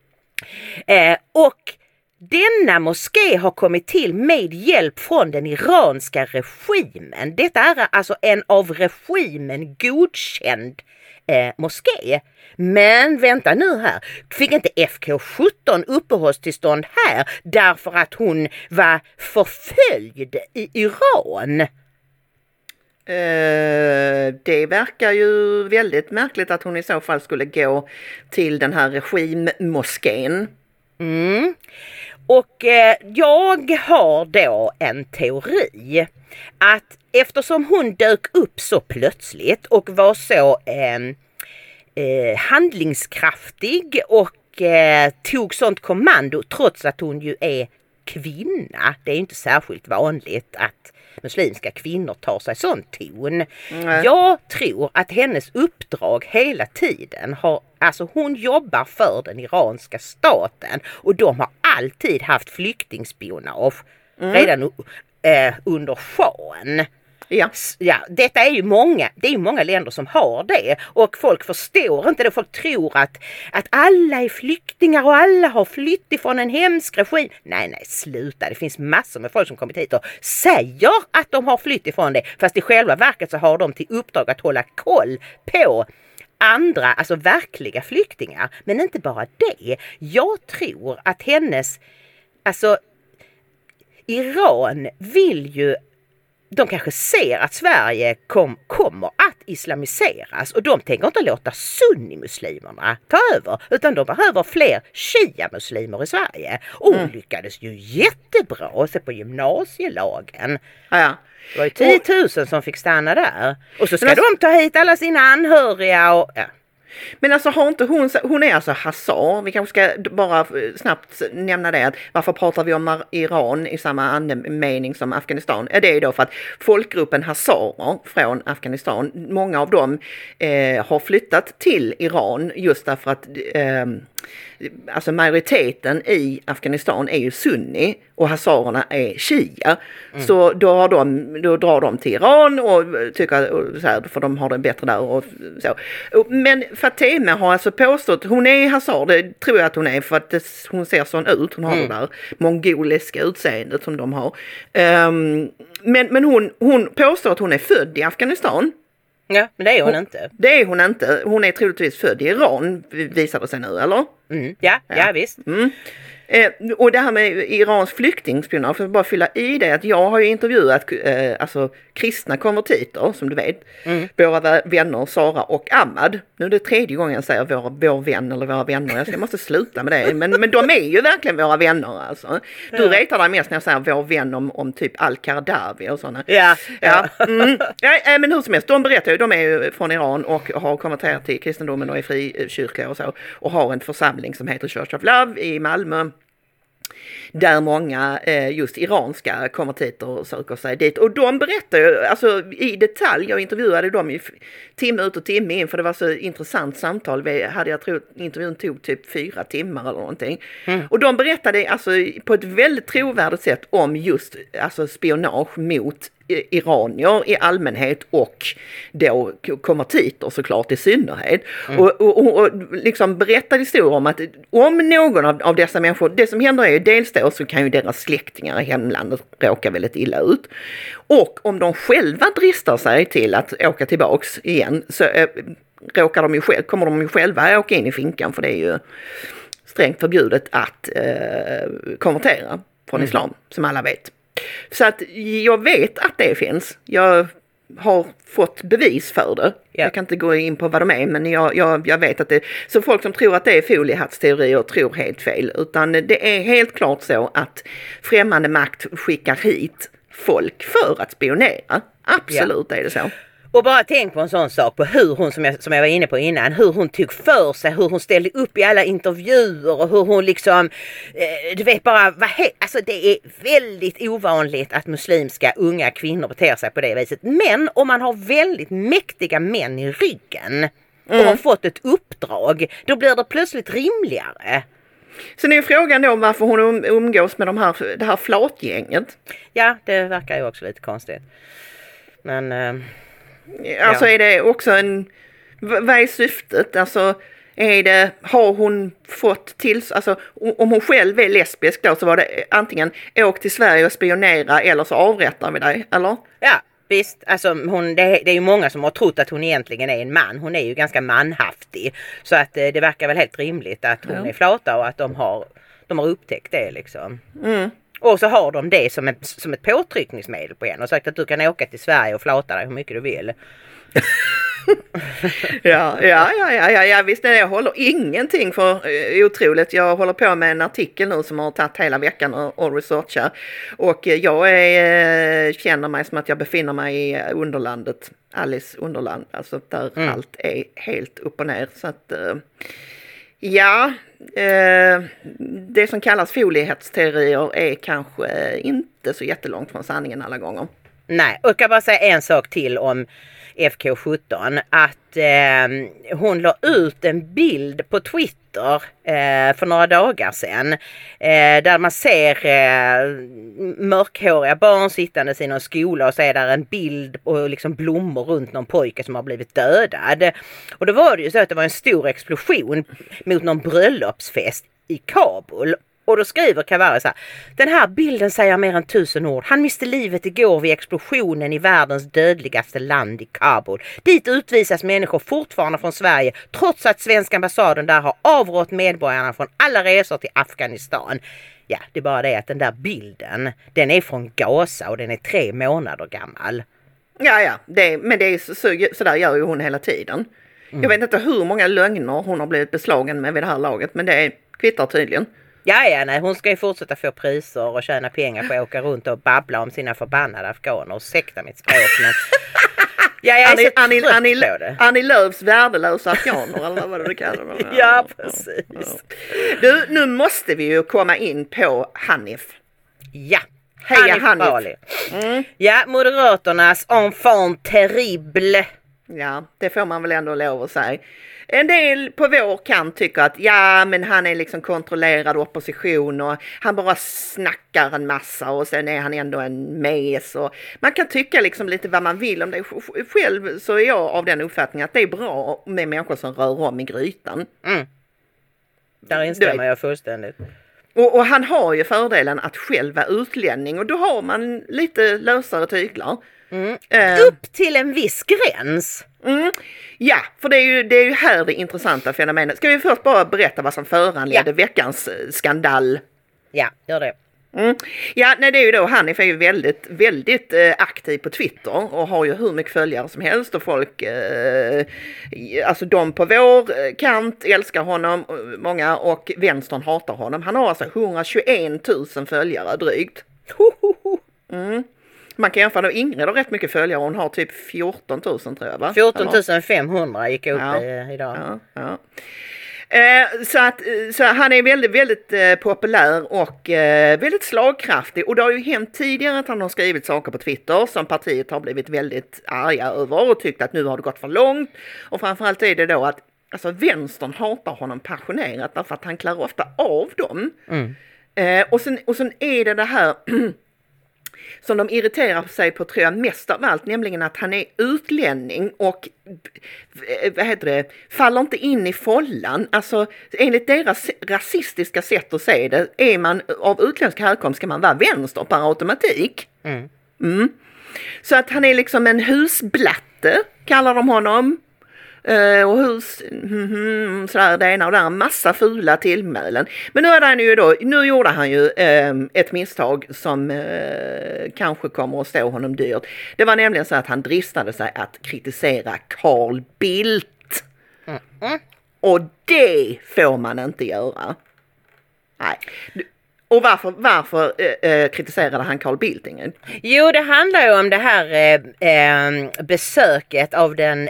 Och denna moské har kommit till med hjälp från den iranska regimen. Detta är alltså en av regimen godkänd moské. Men vänta nu här, fick inte FK17 uppehållstillstånd här därför att hon var förföljd i Iran? Det verkar ju väldigt märkligt att hon i så fall skulle gå till den här regimmoskén. Och jag har då en teori att eftersom hon dök upp så plötsligt och var så handlingskraftig och tog sånt kommando trots att hon ju är kvinna. Det är inte särskilt vanligt att muslimska kvinnor tar sig sån ton. Jag tror att hennes uppdrag hela tiden alltså hon jobbar för den iranska staten och de har alltid haft flyktingspionage redan under shahen. Ja, detta är ju många länder som har det och folk förstår inte det. Folk tror att alla är flyktingar och alla har flytt ifrån en hemsk regim. Nej, sluta. Det finns massor med folk som kommit hit och säger att de har flytt ifrån det. Fast i själva verket så har de till uppdrag att hålla koll på andra, alltså verkliga flyktingar. Men inte bara det. Jag tror att Iran vill ju, de kanske ser att Sverige kommer att islamiseras och de tänker inte låta sunnimuslimerna ta över utan de behöver fler shia-muslimer i Sverige. Och hon lyckades ju jättebra att se på gymnasielagen. Ja. Det var ju 10 000 som fick stanna där. Och så ska de ta hit alla sina anhöriga och... Ja. Men alltså har inte hon är alltså hazar. Vi kanske ska bara snabbt nämna det. Att varför pratar vi om Iran i samma andemening som Afghanistan? Är det då för att folkgruppen hazarer från Afghanistan, många av dem har flyttat till Iran just därför att alltså majoriteten i Afghanistan är ju sunni och hazarerna är shia. Så då drar de till Iran och tycker så här, för de har det bättre där och så. Men Fatemeh har alltså påstått, hon är hazar, det tror jag att hon är för att hon ser sån ut, hon har det där mongoliska utseendet som de har. Men hon påstår att hon är född i Afghanistan. Ja, men det är hon inte. Det är hon inte. Hon är troligtvis född i Iran, visar det sig nu, eller? Ja, visst. Och det här med Irans flyktingspionage, för att bara fylla i det, att jag har ju intervjuat alltså kristna konvertiter, som du vet, våra vänner Sara och Ahmad. Nu är det 3:e gången jag säger vår vän eller våra vänner, jag måste sluta med det, men de är ju verkligen våra vänner alltså. Du retar dig mest när jag säger vår vän om typ Al-Qaradawi och sådana. Ja. Men hur som helst, de berättar ju, de är ju från Iran och har konverterat till kristendomen och är frikyrka och så, och har en församling som heter Church of Love i Malmö, där många just iranska konvertiter söker sig dit. Och de berättar ju alltså, i detalj, jag intervjuade dem i timme ut och timme in, för det var så intressant samtal. Jag tror intervjun tog typ 4 timmar eller någonting. Och de berättade alltså på ett väldigt trovärdigt sätt om just alltså, spionage mot iranier i allmänhet och då konvertiter såklart i synnerhet. Och liksom berättar historier om att om någon av dessa människor, det som händer är ju dels då så kan ju deras släktingar i hemlandet råka väldigt illa ut. Och om de själva dristar sig till att åka tillbaks igen så kommer de ju själva åka in i finkan, för det är ju strängt förbjudet att konvertera från islam, som alla vet. Så att jag vet att det finns. Jag har fått bevis för det. Ja. Jag kan inte gå in på vad de är, men jag vet att det... Så folk som tror att det är foliehattsteorier tror helt fel. Utan det är helt klart så att främmande makt skickar hit folk för att spionera. Absolut är det så. Och bara tänk på en sån sak, på hur hon, som jag var inne på innan, hur hon tog för sig, hur hon ställde upp i alla intervjuer och hur hon liksom, du vet bara, alltså det är väldigt ovanligt att muslimska unga kvinnor beter sig på det viset. Men om man har väldigt mäktiga män i ryggen och har fått ett uppdrag, då blir det plötsligt rimligare. Sen är ju frågan då varför hon umgås med det här flatgänget. Ja, det verkar ju också lite konstigt. Men... Alltså är det också vad är syftet? Alltså har hon fått alltså om hon själv är lesbisk då, så var det antingen åk till Sverige och spionera eller så avrättar vi dig, eller? Ja, visst. Alltså det är ju många som har trott att hon egentligen är en man. Hon är ju ganska manhaftig. Så att det verkar väl helt rimligt att hon är flata och att de har upptäckt det liksom. Och så har de det som ett påtryckningsmedel på en och sagt att du kan åka till Sverige och flata dig hur mycket du vill. Ja, visst är det. Jag håller ingenting för otroligt. Jag håller på med en artikel nu som har tagit hela veckan och researchar. Och jag känner mig som att jag befinner mig i underlandet, Alice underland, alltså där allt är helt upp och ner. Så att... det som kallas foliehattsteorier är kanske inte så jättelångt från sanningen alla gånger. Nej, och jag kan bara säga en sak till om FK17, att hon la ut en bild på Twitter för några dagar sedan där man ser mörkhåriga barn sittandes i någon skola och så är där en bild och liksom blommor runt någon pojke som har blivit dödad. Och då var det ju så att det var en stor explosion mot någon bröllopsfest i Kabul. Och då skriver Kavari så här: den här bilden säger mer än 1000 ord. Han miste livet igår vid explosionen i världens dödligaste land i Kabul. Dit utvisas människor fortfarande från Sverige trots att svenska ambassaden där har avrått medborgarna från alla resor till Afghanistan. Ja, det är bara det att den där bilden, den är från Gaza och den är 3 månader gammal. Ja, men det är så där gör ju hon hela tiden. Jag vet inte hur många lögner hon har blivit beslagen med vid det här laget, men det kvittar tydligen. Ja, nej, hon ska ju fortsätta få priser och tjäna pengar på att åka runt och babbla om sina förbannade afghaner. Och sekta mitt språk, men... Ja, jag är så trött på det. Annie Lööfs värdelösa afghaner, eller vad du kallar dem. Ja, precis. Du, nu måste vi ju komma in på Hanif. Ja, Heja Hanif. Ja, Moderaternas enfant terrible. Ja, det får man väl ändå lov att säga. En del på vår kant tycker att men han är liksom kontrollerad opposition och han bara snackar en massa och sen är han ändå en mes. Och man kan tycka liksom lite vad man vill om det. Själv så är jag av den uppfattningen att det är bra med människor som rör om i grytan. Där instämmer jag fullständigt. Och han har ju fördelen att själv vara utlänning och då har man lite lösare tyglar. Upp till en viss gräns. Ja, för det är ju här det intressanta fenomenet. Ska vi först bara berätta vad som föranledde veckans skandal? Ja, gör det. Ja, nej, det är ju då Hanif är ju väldigt, väldigt aktiv på Twitter och har ju hur mycket följare som helst och folk, alltså de på vår kant älskar honom, många, och vänstern hatar honom. Han har alltså 121 000 följare drygt. Man kan jämföra med Ingrid har rätt mycket följare. Hon har typ 14 000 tror jag, va? 14 500 gick upp idag. Ja. Så han är väldigt, väldigt populär och väldigt slagkraftig. Och det har ju hänt tidigare att han har skrivit saker på Twitter som partiet har blivit väldigt arga över och tyckt att nu har det gått för långt. Och framförallt är det då att alltså, vänstern hatar honom passionerat därför att han klär ofta av dem. Och sen är det här... som de irriterar sig på, tror jag, mest av allt, nämligen att han är utlänning och faller inte in i follan. Alltså enligt deras rasistiska sätt att se det, är man av utländsk härkomst ska man vara vänster per automatik. Så att han är liksom en husblatte, kallar de honom. Och sådär, det ena och det andra, massa fula tillmälen. Men nu gjorde han ju ett misstag som kanske kommer att stå honom dyrt. Det var nämligen så att han dristade sig att kritisera Carl Bildt. Och det får man inte göra. Nej. Och varför kritiserade han Carl Bildt, Ingrid? Jo, det handlar ju om det här besöket av den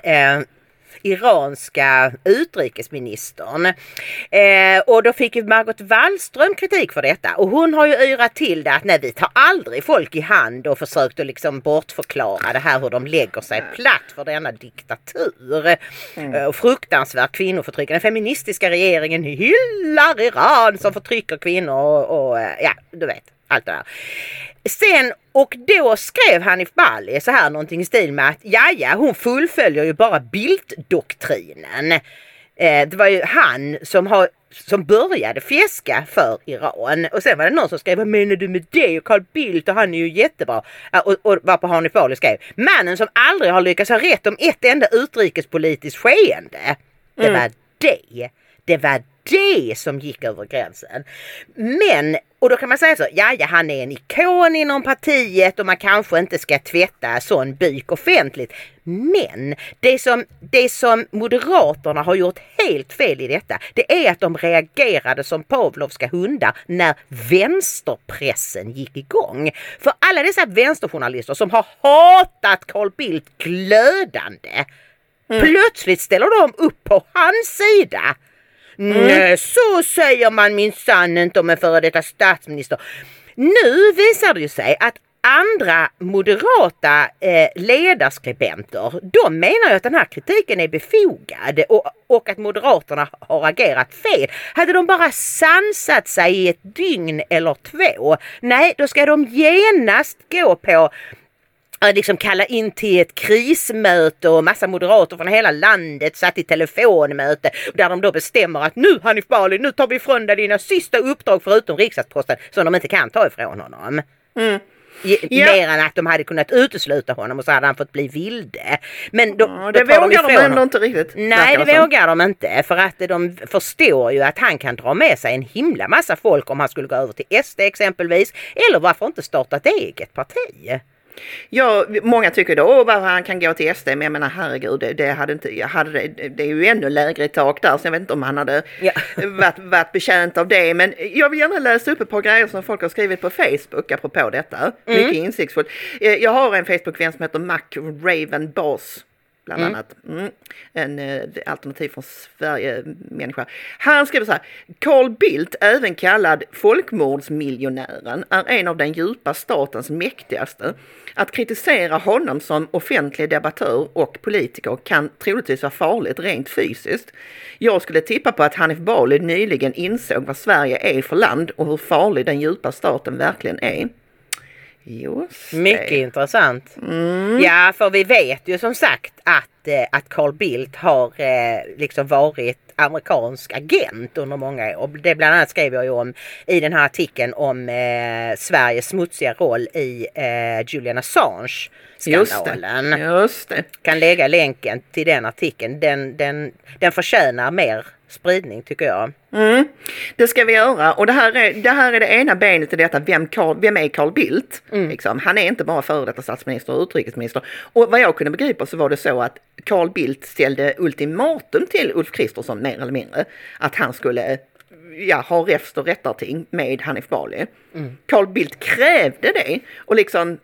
iranska utrikesministern. Och då fick ju Margot Wallström kritik för detta. Och hon har ju yrat till det att nej, vi tar aldrig folk i hand och försökt att liksom bortförklara det här hur de lägger sig platt för denna diktatur. Och fruktansvärt kvinnoförtryck. Den feministiska regeringen hyllar Iran som förtrycker kvinnor och ja, du vet, allt det där. Sen, och då skrev Hanif Bali så här någonting i stil med att ja, hon fullföljer ju bara Bildt-doktrinen. Det var ju han som började fjäska för Iran. Och sen var det någon som skrev, vad menar du med det? Och Carl Bildt, och han är ju jättebra. Och varpå Hanif Bali skrev, mannen som aldrig har lyckats ha rätt om ett enda utrikespolitiskt skeende. Det var det som gick över gränsen. Men, och då kan man säga så, ja, han är en ikon inom partiet och man kanske inte ska tvätta sån byk offentligt. Men det som Moderaterna har gjort helt fel i detta, det är att de reagerade som pavlovska hundar när vänsterpressen gick igång. För alla dessa vänsterjournalister som har hatat Carl Bildt glödande, plötsligt ställer de upp på hans sida. Nej, så säger man minsann inte om en före detta statsminister. Nu visar det ju sig att andra moderata ledarskribenter, de menar ju att den här kritiken är befogad och att Moderaterna har agerat fel. Hade de bara sansat sig i ett dygn eller två, nej, då ska de genast gå på att liksom kalla in till ett krismöte och massa moderater från hela landet satt i telefonmöte där de då bestämmer att nu Hanif Bali, nu tar vi ifrån dig dina sista uppdrag förutom riksdagsposten som de inte kan ta ifrån honom. Mer än att de hade kunnat utesluta honom och så hade han fått bli vilde. Men det vågar de ändå inte riktigt. Nej, det vågar de inte. För att de förstår ju att han kan dra med sig en himla massa folk om han skulle gå över till SD exempelvis. Eller varför inte starta ett eget parti? Ja, många tycker då att han kan gå till SD, men jag menar herregud, det är ju ännu lägre i tak där, så jag vet inte om han hade varit betjänt av det. Men jag vill gärna läsa upp ett par grejer som folk har skrivit på Facebook apropå detta. Mycket insiktsfullt. Jag har en Facebook-vän som heter Mac Raven Boss, bland annat. En alternativ från Sverige-människa. Han skriver så här: Carl Bildt, även kallad folkmordsmiljonären, är en av den djupa statens mäktigaste. Att kritisera honom som offentlig debattör och politiker kan troligtvis vara farligt rent fysiskt. Jag skulle tippa på att Hanif Bali nyligen insåg vad Sverige är för land och hur farlig den djupa staten verkligen är. Mycket intressant. Ja, för vi vet ju som sagt att Carl Bildt har liksom varit amerikansk agent under många år. Det bland annat skrev jag ju om i den här artikeln om Sveriges smutsiga roll i Julian Assange-skandalen. Just det. Kan lägga länken till den artikeln. Den förtjänar mer spridning, tycker jag. Det ska vi göra. Och det här är det ena benet i detta. Vem är Carl Bildt? Liksom. Han är inte bara före detta statsminister och utrikesminister. Och vad jag kunde begripa så var det så att Carl Bildt ställde ultimatum till Ulf Kristersson mer eller mindre. Att han skulle ha räfst och rättarting med Hanif Bali. Carl Bildt krävde det. Och liksom...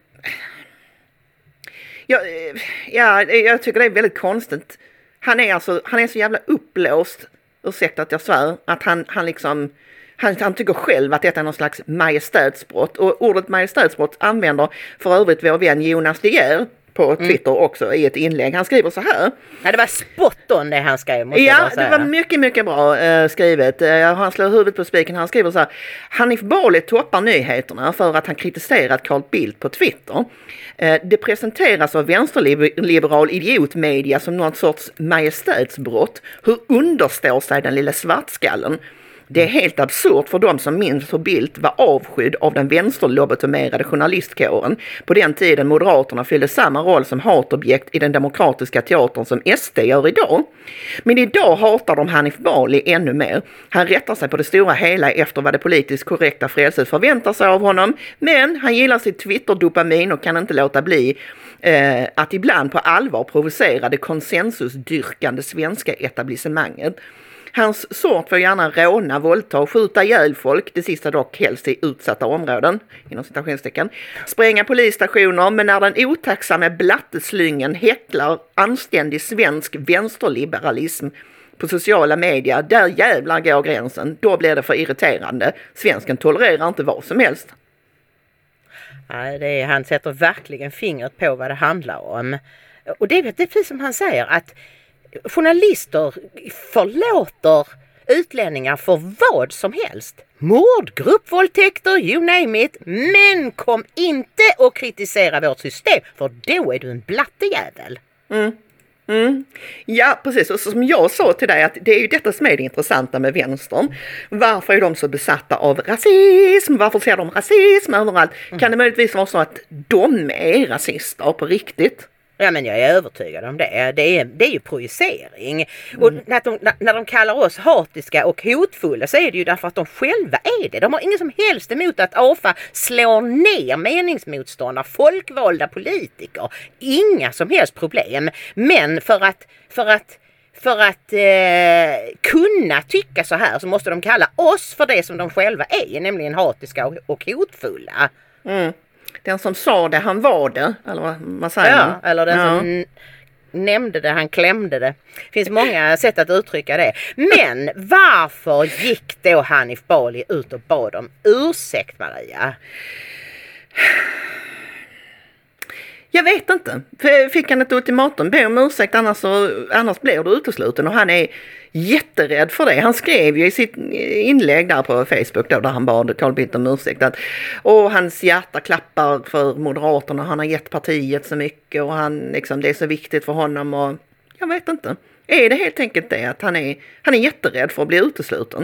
jag tycker det är väldigt konstigt. Han är så jävla uppblåst, ursäkta att jag svär, att han tycker själv att detta är någon slags majestätsbrott. Och ordet majestätsbrott använder för övrigt vår vän Jonas De Geer på Twitter också i ett inlägg. Han skriver så här. Ja, det var spot on det han skrev. Måste Ja, jag säga. det var mycket, mycket bra skrivet. Han slår huvudet på spiken. Han skriver så här. Hanif Bali toppar nyheterna för att han kritiserat Carl Bildt på Twitter. Det presenteras av vänsterliberal idiotmedia som någon sorts majestätsbrott. Hur understår sig den lilla svartskallen? Det är helt absurt för de som minns hur Bildt var avskydd av den vänsterlobotomerade journalistkåren på den tiden Moderaterna fyllde samma roll som hatobjekt i den demokratiska teatern som SD gör idag. Men idag hatar de Hanif Bali ännu mer. Han rättar sig på det stora hela efter vad det politiskt korrekta frälset förväntar sig av honom, men han gillar sitt Twitter-dopamin och kan inte låta bli att ibland på allvar provocera det konsensusdyrkande svenska etablissemanget. Hans sort får gärna råna, våldta och skjuta ihjäl folk, det sista dock helst i utsatta områden, inom citationstecken. Spränga polisstationer, men när den otacksamma blatteslyngen häcklar anständig svensk vänsterliberalism på sociala medier, där jävlar går gränsen, då blir det för irriterande. Svensken tolererar inte vad som helst. Nej, han sätter verkligen fingret på vad det handlar om. Och det är precis som han säger, att journalister förlåter utlänningar för vad som helst. Mord, gruppvåldtäkter, you name it. Men kom inte och kritisera vårt system, för då är du en blattejävel. Ja, precis. Och som jag sa till dig, att det är ju detta som är det intressanta med vänstern. Varför är de så besatta av rasism? Varför ser de rasism överallt? Kan det möjligtvis vara så att de är rasister på riktigt? Ja, men jag är övertygad om det. Det är ju projicering. Och när de kallar oss hatiska och hotfulla så är det ju därför att de själva är det. De har ingen som helst emot att AFA slår ner meningsmotståndare, folkvalda politiker. Inga som helst problem. Men för att kunna tycka så här så måste de kalla oss för det som de själva är, nämligen hatiska och hotfulla. Den som sa det, han var det. Eller vad säger man? Ja, eller den som nämnde det, han klämde det. Det finns många sätt att uttrycka det. Men varför gick då Hanif Bali ut och bad om ursäkt, Maria? Jag vet inte. Fick han ett ultimatum? Be om ursäkt, annars blir du utesluten. Och han är jätterädd för det. Han skrev ju i sitt inlägg där på Facebook då, där han bad Carl Bildt om ursäkt. Och hans hjärta klappar för Moderaterna. Han har gett partiet så mycket och det är så viktigt för honom. Och jag vet inte. Är det helt enkelt det att han är jätterädd för att bli utesluten?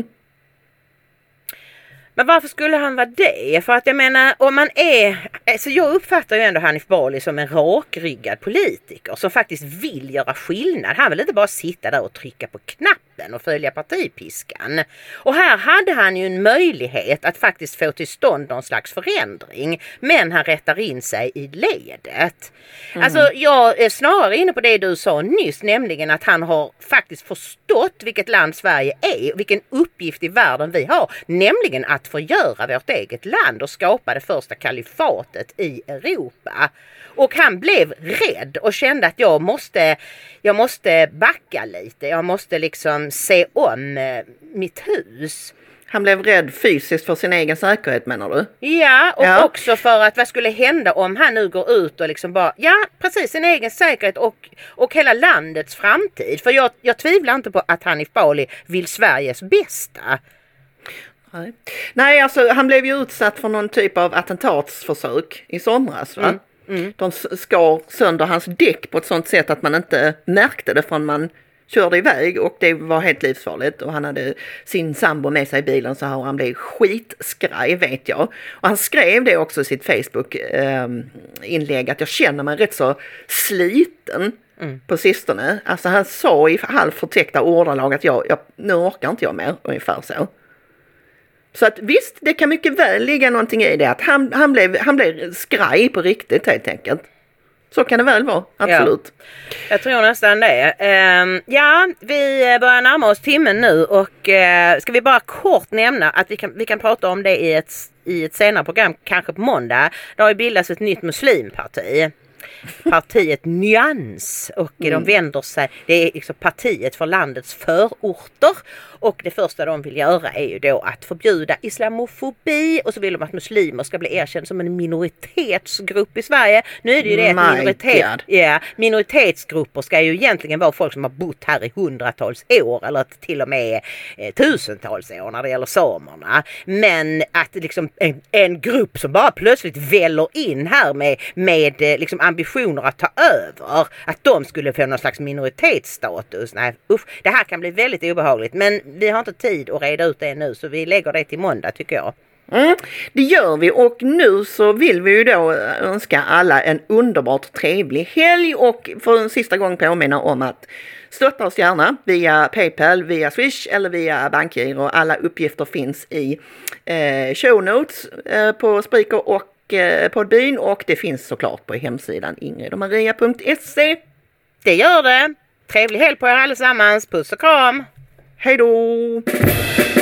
Men varför skulle han vara det? För att jag menar, om man är... Alltså jag uppfattar ju ändå Hanif Bali som en rakryggad politiker som faktiskt vill göra skillnad. Han vill inte bara sitta där och trycka på knappen och följa partipiskan. Och här hade han ju en möjlighet att faktiskt få till stånd någon slags förändring. Men han rättar in sig i ledet. Alltså jag är snarare inne på det du sa nyss, nämligen att han har faktiskt förstått vilket land Sverige är, vilken uppgift i världen vi har, nämligen att förgöra vårt eget land och skapa det första kalifatet i Europa. Och han blev rädd och kände att jag måste backa lite, jag måste liksom se om mitt hus. Han blev rädd fysiskt för sin egen säkerhet, menar du? Ja, och också för att vad skulle hända om han nu går ut och liksom bara, precis, sin egen säkerhet och hela landets framtid. För jag tvivlar inte på att Hanif Bali vill Sveriges bästa. Nej, alltså han blev ju utsatt för någon typ av attentatsförsök i somras, va? De skar sönder hans däck på ett sånt sätt att man inte märkte det förrän man körde iväg, och det var helt livsfarligt. Och han hade sin sambo med sig i bilen, så han blev skitskraj, vet jag. Och han skrev det också i sitt Facebook-inlägg att jag känner mig rätt så sliten på sistone. Alltså han sa i halvförtäckta ordalag att nu orkar inte jag mer, ungefär så. Så att visst, det kan mycket väl ligga någonting i det, att han blev skraj på riktigt helt enkelt. Så kan det väl vara, absolut. Ja, jag tror nästan det. Vi börjar närma oss timmen nu, och ska vi bara kort nämna att vi kan prata om det i ett senare program, kanske på måndag. Det har ju bildats ett nytt muslimparti. partiet Nyans och de vänder sig, det är liksom partiet för landets förorter och det första de vill göra är ju då att förbjuda islamofobi och så vill de att muslimer ska bli erkända som en minoritetsgrupp i Sverige. Nu är det ju det att minoritetsgrupper ska ju egentligen vara folk som har bott här i hundratals år eller till och med tusentals år när det gäller samerna. Men att liksom en grupp som bara plötsligt väller in här med liksom ambitioner att ta över, att de skulle få någon slags minoritetsstatus. Nej, det här kan bli väldigt obehagligt, men vi har inte tid att reda ut det nu så vi lägger det till måndag tycker jag. Det gör vi och nu så vill vi ju då önska alla en underbart trevlig helg och för en sista gång påminna om att stötta oss gärna via PayPal, via Swish eller via BankGiro. Alla uppgifter finns i show notes på Spreaker och Podbean och det finns såklart på hemsidan ingridomaria.se. Det gör det. Trevlig helg på er allesammans. Puss och kram. Hej då!